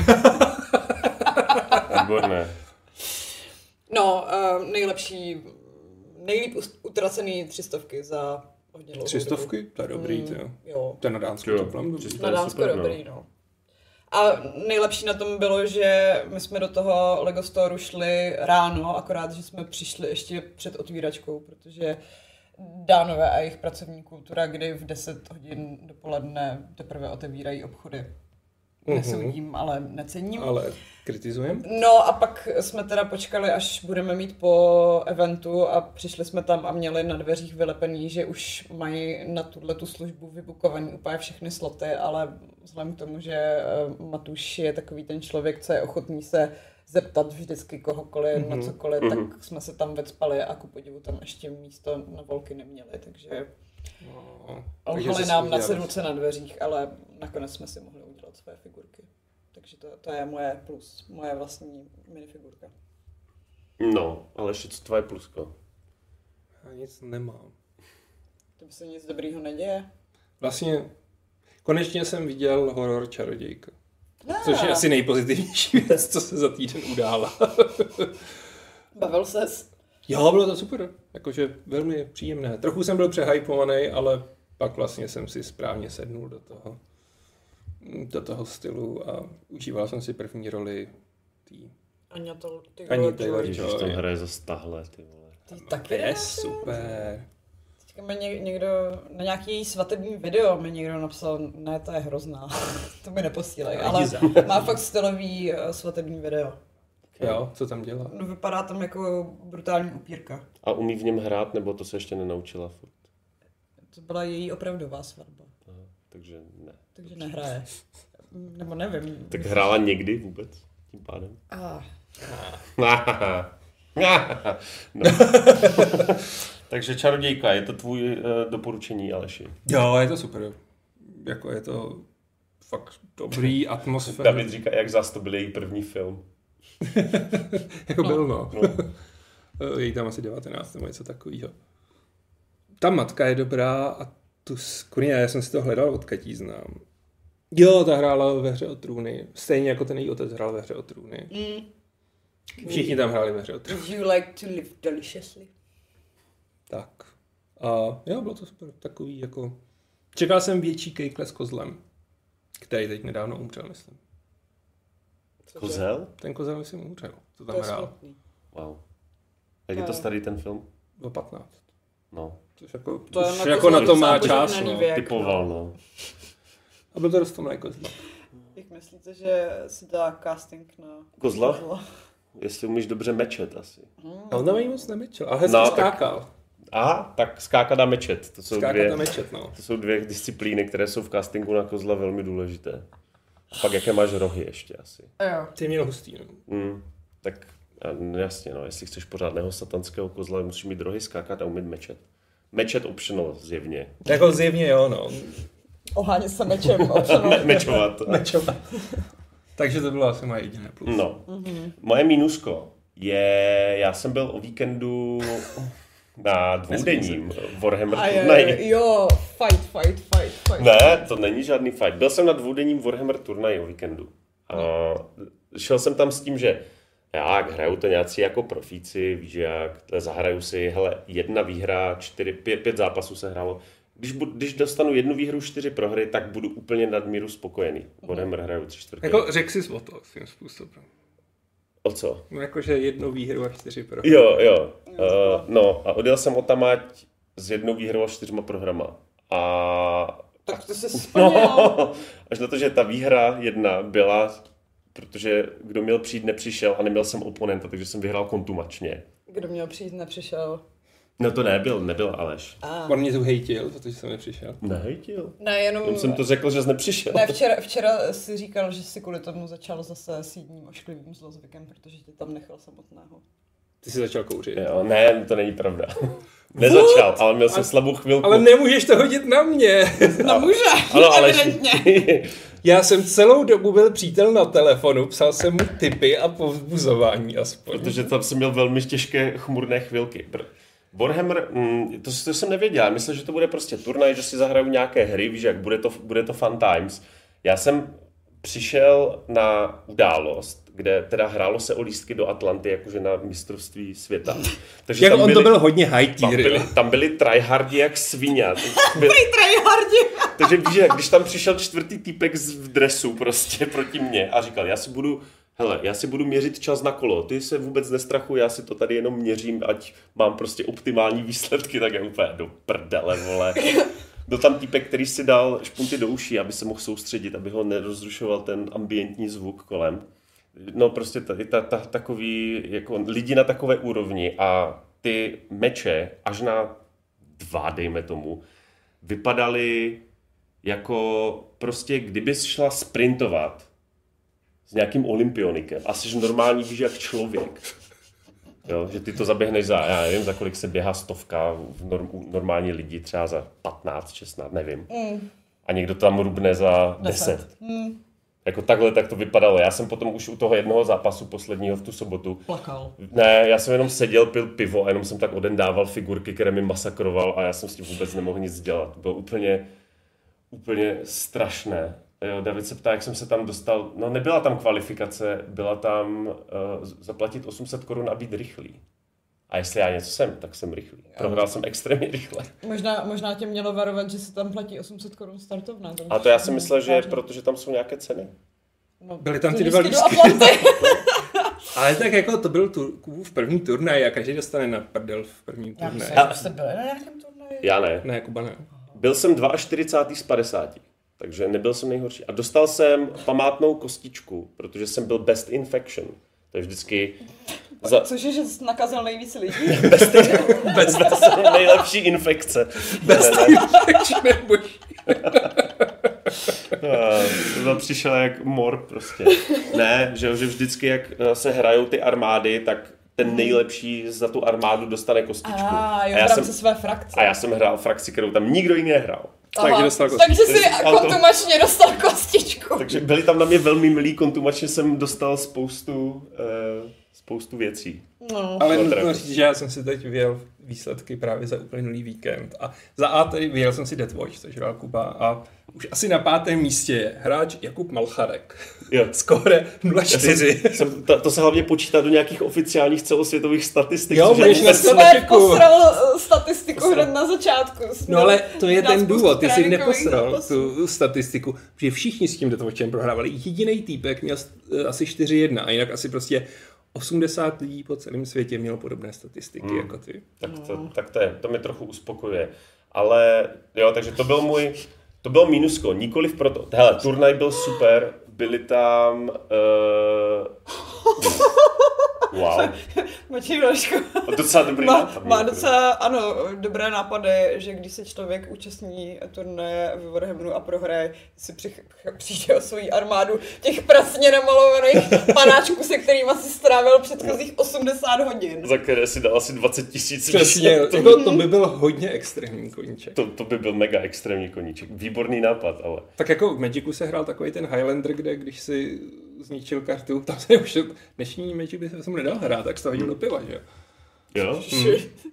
Výborné. No, uh, nejlepší, nejlíp utracený třistovky za hodně dlouhou Třistovky? To je dobrý, mm, jo. jo. To je na Dánsku dobrý. Na Dánsku dobrý, no. A nejlepší na tom bylo, že my jsme do toho Lego Storeu šli ráno, akorát, že jsme přišli ještě před otvíračkou, protože Dánové a jejich pracovní kultura, kdy v deset hodin dopoledne teprve otevírají obchody. Nesoudím, ale necením. Ale kritizujem. No a pak jsme teda počkali, až budeme mít po eventu a přišli jsme tam a měli na dveřích vylepený, že už mají na tuhletu službu vybukovaný úplně všechny sloty, ale vzhledem k tomu, že Matuš je takový ten člověk, co je ochotný se zeptat vždycky kohokoliv mm-hmm. na cokoliv, mm-hmm. tak jsme se tam vecpali a ku podivu tam ještě místo na volky neměli, takže no, lhali nám na sedmce na dveřích, ale nakonec jsme si mohli udělat své figurky. Takže to, to je moje plus, moje vlastní minifigurka. No, ale ještě co tvoje plusko? Já nic nemám. To by se nic dobrýho neděje. Vlastně konečně jsem viděl horor Čarodějka. Což je asi nejpozitivnější věc, co se za týden udála. Bavil ses? Jo, bylo to super. Jakože velmi příjemné. Trochu jsem byl přehypovaný, ale pak vlastně jsem si správně sednul do toho, do toho stylu a užíval jsem si první roli tý Anja to, ty Ani Taylor Ježiš, to hraje zase tahle, ty vole. Ty taky je ne? super. Teďka mi ně, někdo, na nějaký svatební video mi někdo napsal, ne, to je hrozná, to mi neposílej, ale má fakt stylový uh, svatební video. Jo, co tam dělá? No vypadá tam jako brutální upírka. A umí v něm hrát, nebo to se ještě nenaučila furt? To byla její opravdová svatba. Aha, takže ne. Takže nehraje. Nebo nevím. Tak hrála někdy vůbec tím pádem? Ah. No. Takže Čarodějka, je to tvůj uh, doporučení, Aleši? Jo, je to super. Jako je to fakt dobrý atmosféra. David říká, jak zas to byl její první film. Jako no. byl, no. no. Je jí tam asi devatenáct nebo něco takového. Ta matka je dobrá a tu skvělý, já jsem si to hledal, odkud jí znám. Jo, ta hrála ve Hře o trůny. Stejně jako ten její otec hrál ve Hře o trůny. Mm. Všichni tam hráli ve Hře o trůny. You like to live deliciously. Tak. A jo, bylo to super. Takový jako... Čekal jsem větší kejkle s kozlem, který teď nedávno umřel, myslím. Kozel? Ten kozel, myslím, umřel. To tam To je hrál. smutný. Wow. Jak je to starý ten film? O patnáct. No. Což jako, To je už na jako na to kozla má docela čas, požehnaný no. věk. Typoval, no. A byl to rostomilý kozla. Jak myslíte, že si dá casting na Kozla? kozla? Jestli umíš dobře mečet asi. A on tam ani moc nemečel, ale hezky No, no, tak- skákal. Aha, tak skákat a mečet. To jsou, Skákat dvě, a mečet, no. to jsou dvě disciplíny, které jsou v castingu na kozla velmi důležité. A pak jaké máš rohy ještě asi. Jo. Ty měl hustý, no. Mm, tak a jasně, no, jestli chceš pořádného satanského kozla, musíš mít rohy, skákat a umět mečet. Mečet optional zjevně. Jako zjevně jo, no. Ohánět se mečem. občanom. Mečovat. Mečovat. Takže to bylo asi moje jediné plus. No. Moje mínusko je, já jsem byl o víkendu na dvoudenním Warhammer A jo, turnaji. jo, fight, fight, fight, fight. Ne, to není žádný fight. Byl jsem na dvoudenním Warhammer turnaji o víkendu. A šel jsem tam s tím, že jak hrajou to nějací jako profíci, víš jak, zahraju si, hele, jedna výhra, čtyři, pět, pět zápasů se hrálo. Když, bu, když dostanu jednu výhru, čtyři prohry, tak budu úplně nadmíru spokojený. Warhammer hrajou tři čtvrtě. Jako řek si o to svým způsobem. O co? No jakože jednu výhru a čtyři prohry. Jo, jo. Uh, no a odjel jsem odtamať s jednou výhrou a čtyřma prohrama. A... Tak to se splnilo. No, až na to, že ta výhra jedna byla, protože kdo měl přijít, nepřišel a neměl jsem oponenta, takže jsem vyhrál kontumačně. Kdo měl přijít, nepřišel. No to nebyl, nebyl Aleš. Ah. On mě tu hejtil, protože jsem nepřišel. Nehejtil. Ne, jenom... Jenom jsem to řekl, že jsi nepřišel. Ne, včera, včera si říkal, že si kvůli tomu začal zase s jedním ošklivým zlozvykem, protože tě tam nechal samotného. Ty jsi začal kouřit. Jo, ne, to není pravda. Nezačal, ale měl jsem slabou chvilku. Ale nemůžeš to hodit na mě. No může, ano, ale evidentně. Já jsem celou dobu byl přítel na telefonu, psal jsem mu tipy a povzbuzování aspoň. Protože tam jsem měl velmi těžké chmurné chvilky. Warhammer, mm, to, to jsem nevěděl, já myslel, že to bude prostě turnaj, že si zahraju nějaké hry, víš, jak bude to, bude to fun times. Já jsem přišel na událost, kde teda hrálo se o lístky do Atlanty, jakože na mistrovství světa. Takže Jak tam on byli, to byl hodně high tam tier. byli, tam byli tryhardi jak svině. Byli tryhardi. Takže víš, jak když tam přišel čtvrtý týpek v dresu prostě proti mně a říkal, já si budu, hele, já si budu měřit čas na kolo, ty se vůbec nestrachuj, já si to tady jenom měřím, ať mám prostě optimální výsledky, tak já úplně do prdele, vole. Byl tam týpek, který si dal špunty do uší, aby se mohl soustředit, aby ho nerozrušoval ten ambientní zvuk kolem. No prostě tady ta, ta, takový, jako lidi na takové úrovni a ty meče až na dva, dejme tomu, vypadaly jako prostě, kdybys šla sprintovat s nějakým olympionikem a jsi normální, víš, jak člověk. Jo, že ty to zaběhneš za, já nevím, za kolik se běhá stovka v norm, normální lidi, třeba za patnáct, šestnáct, nevím. Mm. A někdo tam rubne za deset. Mm. Jako takhle tak to vypadalo. Já jsem potom už u toho jednoho zápasu posledního v tu sobotu. Plakal. Ne, já jsem jenom seděl, pil pivo a jenom jsem tak oden dával figurky, které mi masakroval a já jsem s tím vůbec nemohl nic dělat. Bylo úplně, úplně strašné. Jo, David se ptá, jak jsem se tam dostal. No nebyla tam kvalifikace, byla tam uh, zaplatit osm set korun a být rychlý. A jestli já něco jsem, tak jsem rychlý. Prohrál jsem extrémně rychle. Možná, možná tě mělo varovat, že se tam platí osm set korun startovná. A to já jsem myslel, že protože tam jsou nějaké ceny. No, byly tam ty dva lístky. Ale tak jako to byl Kubův první turnaj a každý dostane na prdel v prvním turnaji. Já jste byli na nějakém turnaji? Já ne. Ne, Kuba ne. Byl jsem čtyřicátý dva z padesáti. Takže nebyl jsem nejhorší. A dostal jsem památnou kostičku, protože jsem byl best infection. To je vždycky... Za... Což je, že jsi nakazil nejvíc lidí? Best, best, best nejlepší infekce. Best ne, ne. infection neboží. To přišel jak mor prostě. Ne, že, že vždycky, jak se hrajou ty armády, tak ten nejlepší za tu armádu dostane kostičku. A, jo, a já jsem své frakce. A já jsem hrál frakci, kterou tam nikdo jiný nehrál. Takže, dostal kostičku. Takže si kontumačně dostal kostičku. Takže byli tam na mě velmi milí, kontumačně jsem dostal spoustu, uh, spoustu věcí. No. Ale nutno říct, že já jsem si teď vyjel výsledky právě za uplynulý víkend. A za A tady vyjel jsem si Death Watch, což hrál Kuba. A už asi na pátém místě je hráč Jakub Malcharek. Jo. Skóre nula čtyři. Jsem, jsem, to, to se hlavně počítá do nějakých oficiálních celosvětových statistik. Jo, můžeš na super posral statistiku posral. hned na začátku. No ale to je ten důvod, ty jsi neposral tu statistiku, protože všichni s tím Death Watchem prohrávali. Jedinej týpek měl asi čtyři jedna a jinak asi prostě osmdesát lidí po celém světě mělo podobné statistiky hmm. jako ty. Tak to, tak to je, to mě trochu uspokojuje. Ale jo, takže to byl můj, to bylo mínusko, nikoliv proto. Hele, turnaj byl super, byli tam... Uh... Wow. Mačí Vlaško. Docela dobrý má, nápad. Má docela, ano, dobré nápady, že když se člověk účastní turnaje ve Warhammeru a prohraje, si přich, přijde o svou armádu těch prasně namalovaných panáčků, se kterými si strávil předchozích osmdesát hodin. Za které si dal asi dvacet tisíc. Přesně, to, to, to by byl hodně extrémní koníček. To, to by byl mega extrémní koníček. Výborný nápad, ale... Tak jako v Magicu se hrál takový ten Highlander, kde když si zničil kartu, tam se už dnešní Magic by se tomu nedal hrát, tak se to hodil do piva, že jo? Jo? Hmm.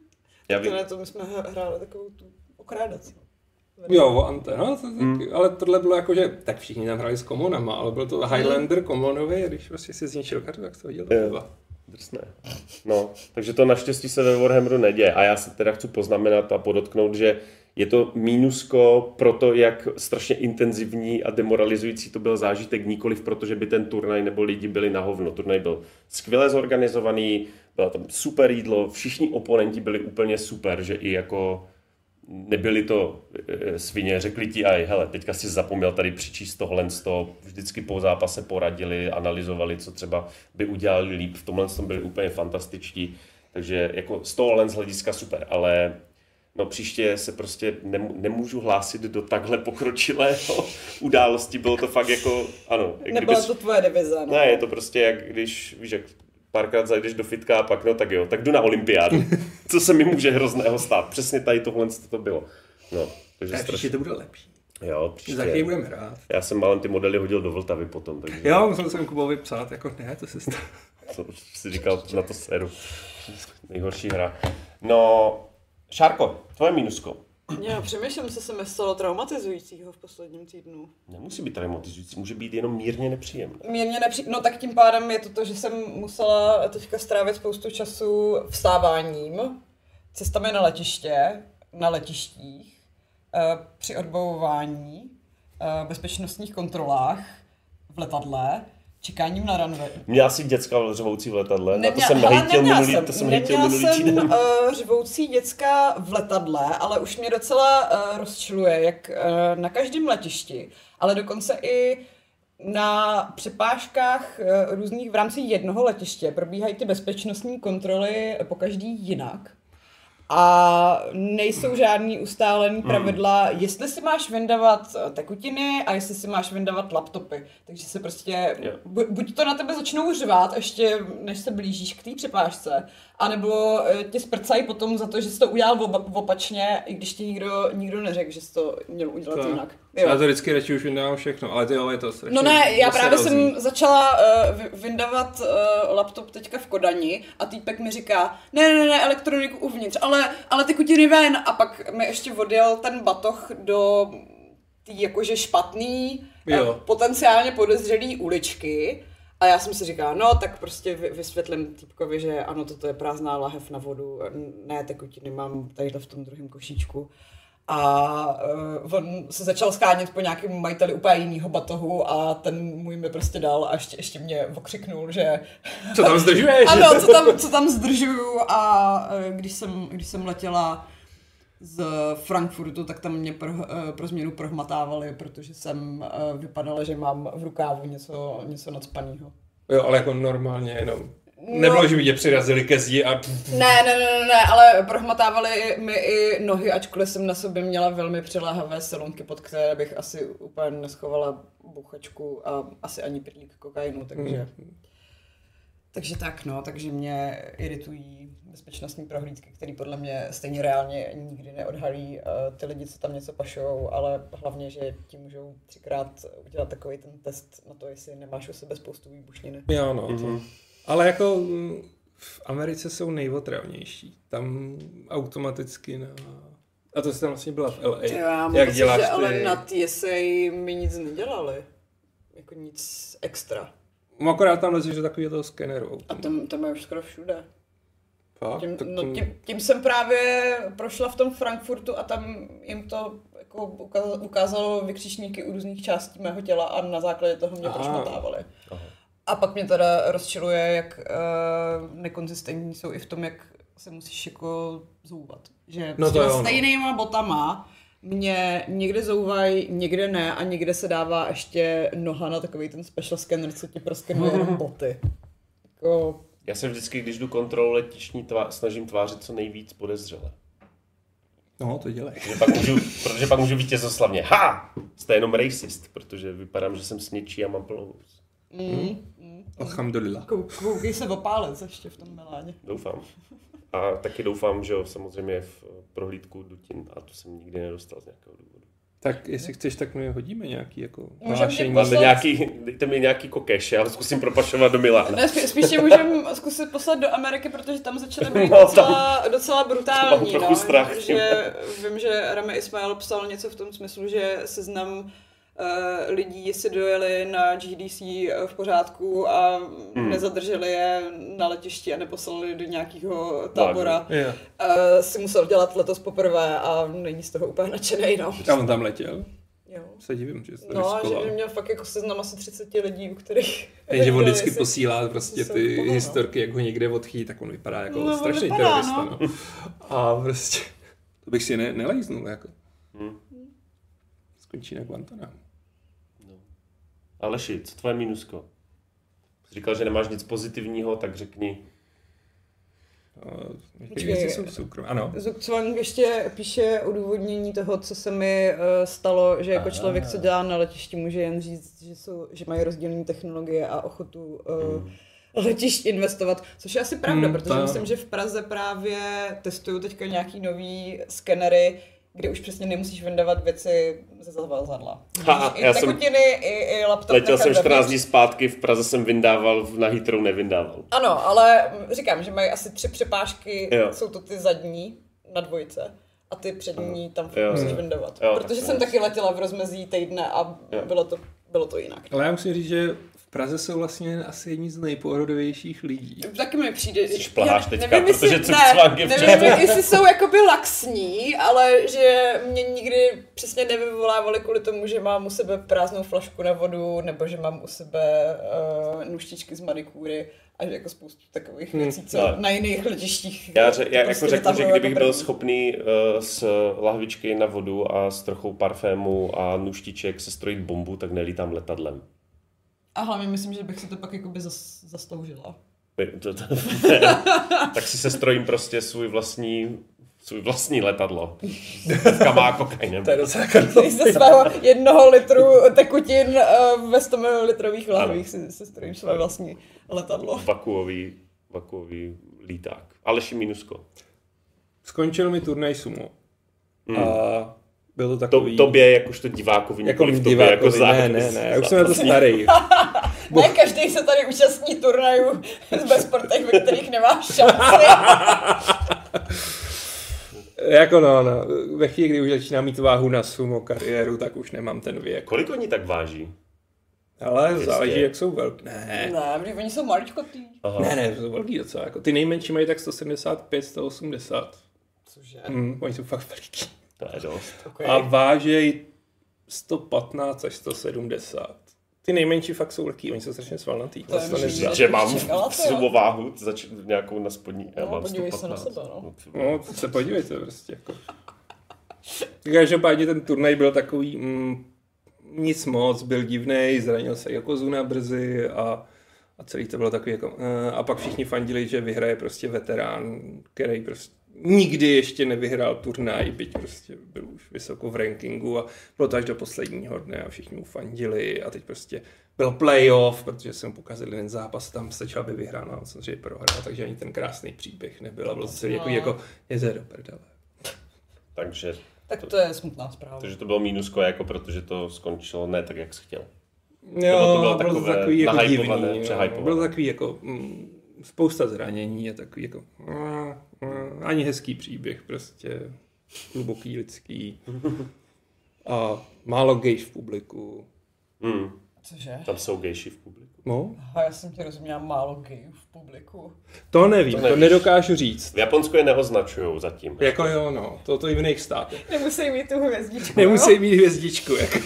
Já to ne, to my jsme hráli takovou tu okrádací. Jo, o Ante, no, to, hmm. ale tohle bylo jako, že tak všichni tam hráli s komonama, ale byl to Highlander komonový a když prostě si zničil kartu, tak se to hodil do piva. Drsné. No, takže to naštěstí se ve Warhammeru neděje a já se teda chci poznamenat a podotknout, že je to mínusko pro to, jak strašně intenzivní a demoralizující to byl zážitek, nikoliv proto, že by ten turnaj nebo lidi byli na hovno. Turnaj byl skvěle zorganizovaný, bylo tam super jídlo, všichni oponenti byli úplně super, že i jako nebyli to e, svině, řekli ti aj, hele, teďka si zapomněl tady přičíst tohle, to vždycky po zápase poradili, analyzovali, co třeba by udělali líp, v tomhle tom byli úplně fantastičtí, takže jako z tohohle z hlediska super, ale no příště se prostě nemůžu hlásit do takhle pokročilého události, bylo to fakt jako, ano. Nebyla to tvoje divize, no. Ne, je to prostě jak když, víš, jak párkrát zajdeš do fitka a pak, no tak jo, tak jdu na olympiádu. Co se mi může hrozného stát? Přesně tady tohle to bylo. No, takže strašně. Příště to bude lepší. Jo, příště. Za chvíli budeme hrát. Já jsem málem ty modely hodil do Vltavy potom. Takže... Jo, musel jsem Kubovi psát, jako ne, to se stalo. Co jsi říkal, na to seru. Nejhorší hra. No, Šárko, tvoje mínusko. Já přemýšlím, co se mi stalo traumatizujícího v posledním týdnu. Nemusí být traumatizující, může být jenom mírně nepříjemné. Mírně nepříjemné, no tak tím pádem je to to, že jsem musela teďka strávit spoustu času vstáváním, cestami na letiště, na letištích, při odbavování, bezpečnostních kontrolách, v letadle, čekáním na runway. Měla jsi děcka řvoucí v letadle? Na to jsem hejtil minulý, jsem, to jsem hejtil minulý jsem týden. Uh, řvoucí děcka v letadle, ale už mě docela uh, rozčiluje, jak uh, na každém letišti, ale dokonce i na přepážkách uh, různých v rámci jednoho letiště probíhají ty bezpečnostní kontroly po každý jinak. A nejsou žádný ustálený pravidla, hmm. jestli si máš vyndavat tekutiny a jestli si máš vyndavat laptopy. Takže se prostě, bu- buď to na tebe začnou řvát, ještě než se blížíš k té přepážce, anebo tě sprcají potom za to, že jsi to udělal op- opačně, i když ti nikdo, nikdo neřekl, že jsi to měl udělat to, jinak. Jo. Já to vždycky radši už vyndávám všechno, ale ty jo, je to strašně. No ne, já právě rozumí. jsem začala uh, vyndávat uh, laptop teďka v Kodani a týpek mi říká, ne, ne, ne, elektroniku uvnitř, ale, ale ty kutiny ven. A pak mi ještě odjel ten batoh do tý jakože špatný, uh, potenciálně podezřelý uličky. A já jsem si říkala, no tak prostě vysvětlím týpkovi, že ano, toto je prázdná lahev na vodu, ne, tekutiny mám tadyhle v tom druhém košíčku. A uh, on se začal schánět po nějakém majiteli úplně jinýho batohu a ten můj mi prostě dal a ještě, ještě mě okřiknul, že... Co tam zdržuješ? Ano, co tam, co tam zdržuju a uh, když jsem, když jsem letěla z Frankfurtu, tak tam mě pro, uh, pro změnu prohmatávali, protože jsem uh, vypadala, že mám v rukávu něco, něco nacpanýho. Jo, ale jako normálně jenom... Nebylo, no, že by tě přirazili ke zdi a... Ne, ne, ne, ne, ale prohmatávali mi i nohy, ačkoliv jsem na sobě měla velmi přiléhavé silonky, pod které bych asi úplně neschovala bouchačku a asi ani pirlík kokainu, takže... Mm. Takže tak, no, takže mě iritují bezpečnostní prohlídky, které podle mě stejně reálně nikdy neodhalí uh, ty lidi, co tam něco pašujou, ale hlavně, že ti můžou třikrát udělat takový ten test na to, jestli nemáš u sebe spoustu výbušniny. Jo, no, mm-hmm. Ale jako v Americe jsou nejotravnější. Tam automaticky na... A to jsi tam vlastně byla v L A. Já mám pocit, že ale na T S A mi nic nedělali. Jako nic extra. Akorát tam lezeš do takového toho skeneru. A tam, tam je už skoro všude. Fakt? Tím, no, tím, tím jsem právě prošla v tom Frankfurtu a tam jim to jako ukázalo vykřičníky u různých částí mého těla a na základě toho mě prošmatávali. A pak mě teda rozčiluje, jak uh, nekonzistentní jsou i v tom, jak se musíš jako zouvat. Že no s těma jo, stejnýma no. botama mě někde zouvají, někde ne a někde se dává ještě noha na takový ten special scanner, co ti proskenuje jenom boty. Jako... Já se vždycky, když jdu kontrolu letišní, tvá, snažím tvářit co nejvíc podezřele. No, to dělej. Protože pak můžu, protože pak můžu vítězoslavně. Ha! Jste jenom racist, protože vypadám, že jsem sněčí a mám plnou. Mm. Mm. Alhamdulillah. Koukej se o pálec ještě v tom Miláně. Doufám. A taky doufám, že jo, samozřejmě v prohlídku dutin a to jsem nikdy nedostal z nějakého důvodu. Tak jestli chceš, tak my hodíme nějaký jako hlášení. Máme nějaký, dejte mi nějaký kokeš, já ho zkusím propašovat do Milána. Ne, spí, spíš tě můžeme zkusit poslat do Ameriky, protože tam začaly být docela, docela brutální. Mám trochu no, strach. Že, vím, že Rami Ismail psal něco v tom smyslu, že seznam Uh, lidí si dojeli na G D C v pořádku a mm. nezadrželi je na letišti a neposlali do nějakého tábora. Yeah. Uh, si musel dělat letos poprvé a není z toho úplně nadšenej, no. A on tam letěl? Jo. Se divím, že jsi to No, že měl fakt jako seznam asi třicet lidí, u kterých... Takže on vždycky posílá prostě ty pohodl, historky, jak ho někde odchýlí, tak on vypadá jako no, strašný vypadá, terorista, no. no. A prostě, to bych si ne, nelejznul, jako. Hmm. Skončí na Guantanamo. Aleši, co tvoje mínusko? Jsi říkal, že nemáš nic pozitivního, tak řekni. Některé jsou soukromé. Ano. Zugzwang ještě píše odůvodnění toho, co se mi uh, stalo, že jako Aha. člověk, co dělá na letišti, může jen říct, že, jsou, že mají rozdílné technologie a ochotu uh, hmm. letišť investovat, což je asi pravda, hmm, protože to... myslím, že v Praze právě testují teďka nějaký nový skenery, kde už přesně nemusíš vyndávat věci ze zavazadla. I tekutiny, i, i laptop. Letěl jsem čtrnáct dní zpátky, v Praze jsem vyndával, na Heathrow nevyndával. Ano, ale říkám, že mají asi tři přepážky, jo. Jsou to ty zadní na dvojce a ty přední tam jo. musíš vyndávat. Jo, protože tak jsem taky letěla v rozmezí týdne a bylo to, bylo to jinak. Ale já musím říct, že v Praze jsou vlastně asi jedni z nejpohodovějších lidí. Taky mi přijde. Jsi šplháš teďka, nevím, protože jestli, Zugzwang je nevím, nevím, jestli jsou jakoby laxní, ale že mě nikdy přesně nevyvolávali kvůli tomu, že mám u sebe prázdnou flašku na vodu, nebo že mám u sebe uh, nůžtičky z manikúry a že jako spoustu takových hmm, věcí, co ale na jiných letištích. Já, ře, já prostě jako řeknu, že kdybych jako byl schopný uh, z lahvičky na vodu a s trochou parfému a nůžtiček se strojit bombu, tak nelítám letadlem. A hlavně myslím, že bych si to pak jakoby zas, zasloužila. Tak si se strojím prostě svůj vlastní, svůj vlastní letadlo. S kamá kokainem. To je docela ze svého jednoho litru tekutin uh, ve sto mililitrových lahvích si se strojím své vlastní letadlo. Vakuový, vakuový líták. Aleši mínusko. Skončil mi turnaj sumo. Hmm. A Byl to takový... To, tobě jakožto divákovi, jako nikoli v tobě divákovi, jako zájemci. ne, ne, ne, já už jsem na to starý. Ne, každý se tady účastní turnajů ve sportech, ve kterých nemáš šanci. Jako no, no, ve chvíli, kdy už začínám mít váhu na sumo kariéru, tak už nemám ten věk. Kolik oni tak váží? Ale Jistě. záleží, jak jsou velký. Ne, Ne, protože oni jsou maličkotý. Aha. ne, ne, jsou velký docela. Jako, ty nejmenší mají tak sto sedmdesát pět, sto osmdesát. Cože? Mm, oni jsou fakt veliký. To je dost. Okay. A vážej sto patnáct až sto sedmdesát. Ty nejmenší fakt jsou lehký, oni jsou strašně svalnatý. To je To možný. nezdá. Že mám Čekala to, jo. sumováhu zač- nějakou na spodní. Já No, mám podívej sto se na patnáct. sebe, no. No, to se podívejte prostě. Jako. Každopádně ten turnaj byl takový mm, nic moc, byl divnej, zranil se jako Zuna brzy a, a celý to bylo takový jako... Uh, a pak všichni fandili, že vyhraje prostě veterán, který prostě nikdy ještě nevyhrál turnaj, byť prostě byl už vysoko v rankingu a bylo to až do posledního dne a všichni mu fandili a teď prostě byl playoff, protože jsem pokazil jeden zápas, tam stačil, aby vyhrál, no, samozřejmě prohrál, takže ani ten krásný příběh nebyl a byl celý jako, jako jeze do prdele. Takže, Tak to je smutná zpráva. takže to bylo mínusko, jako protože to skončilo ne tak, jak jsi chtěl. Jo, to bylo bylo to takové takový jako nahypované, divný, jo. přehypované. Bylo takový jako mm, spousta zranění a takový jako mm, mm, ani hezký příběh, prostě hluboký lidský a málo gejš v publiku. Hmm. Cože? Tam jsou gejši v publiku. No, Aha, já jsem tě rozuměla málo gayů v publiku. to nevím, To to, nevíš. nedokážu říct. V Japonsku je neoznačujou zatím. Jako jo, no, to, to i v jiných státech. Nemusí mít tu hvězdičku, Nemusí mít hvězdičku, jako.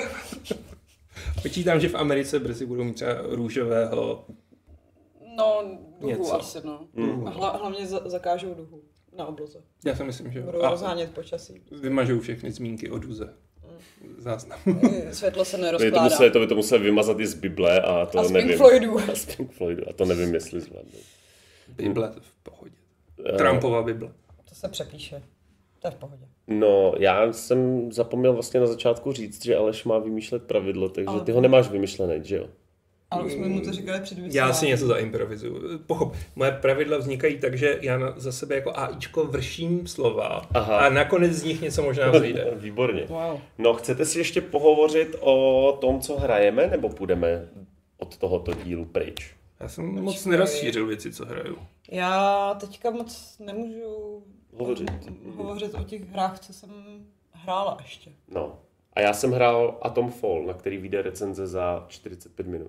Počítám, že v Americe brzy budou mít třeba růžového. No, duhu Něco. asi, no. Mm. A hla, hlavně za, zakážou duhu na obloze. Já si myslím, že jo. Budou A rozhánět počasí. vymažou všechny zmínky o duze. Záznam. Světlo se Vy to, nerozkládá. museli, to by to museli vymazat i z Bible a to A z nevím. Pink Floydů. A z Pink Floydu. A to nevím, jestli zvládnu. Bible, to je v pohodě. Eh, Trumpova Bible. To se přepíše. To je v pohodě. No, já jsem zapomněl vlastně na začátku říct, že Aleš má vymýšlet pravidlo, takže Ale- ty ho nemáš vymyšlené, že jo? Ale už jsme mu to říkali před vysíláním. Já si něco zaimprovizuju. Pochop, moje pravidla vznikají tak, že já na, za sebe jako AIčko vrším slova Aha. a nakonec z nich něco možná vzejde. Výborně. Wow. No, chcete si ještě pohovořit o tom, co hrajeme, nebo půjdeme od tohoto dílu pryč? Já jsem moc nerozšířil věci, co hraju. Já teďka moc nemůžu Hovořit. hovořit o těch hrách, co jsem hrála ještě. No. A já jsem hrál Atom Fall, na který vyjde recenze za čtyřicet pět minut.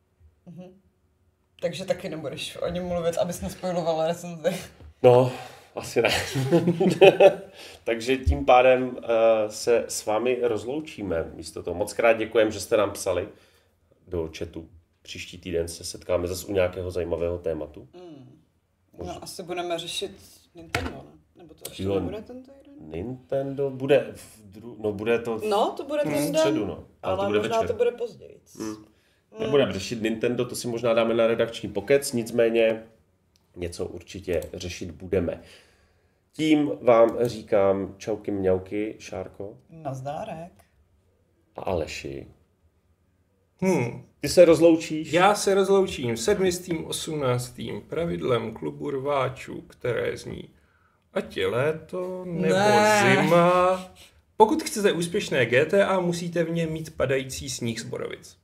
Takže taky nebudeš o něm mluvit, abys nespojilovala recenzi. No, asi ne. Takže tím pádem uh, se s vámi rozloučíme. Místo toho moc krát děkujeme, že jste nám psali do chatu. Příští týden se setkáme zase u nějakého zajímavého tématu. Mm. No, asi budeme řešit Nintendo, ne? Nebo to ještě Jo. nebude tento jeden? Nintendo bude v dru... no bude to v No, to bude ten den, středu, no. Ale, ale to bude možná večer. to bude později. Mm. Nebudeme řešit Nintendo, to si možná dáme na redakční pokec, nicméně něco určitě řešit budeme. Tím vám říkám čauky mňauky, Šárko Nazdárek. a Aleši. Hmm. Ty se rozloučíš? Já se rozloučím sedmistým, osmnáctým pravidlem klubu rváčů, které zní ať je léto nebo Ne. zima. Pokud chcete úspěšné G T A, musíte v něm mít padající sníh z borovic.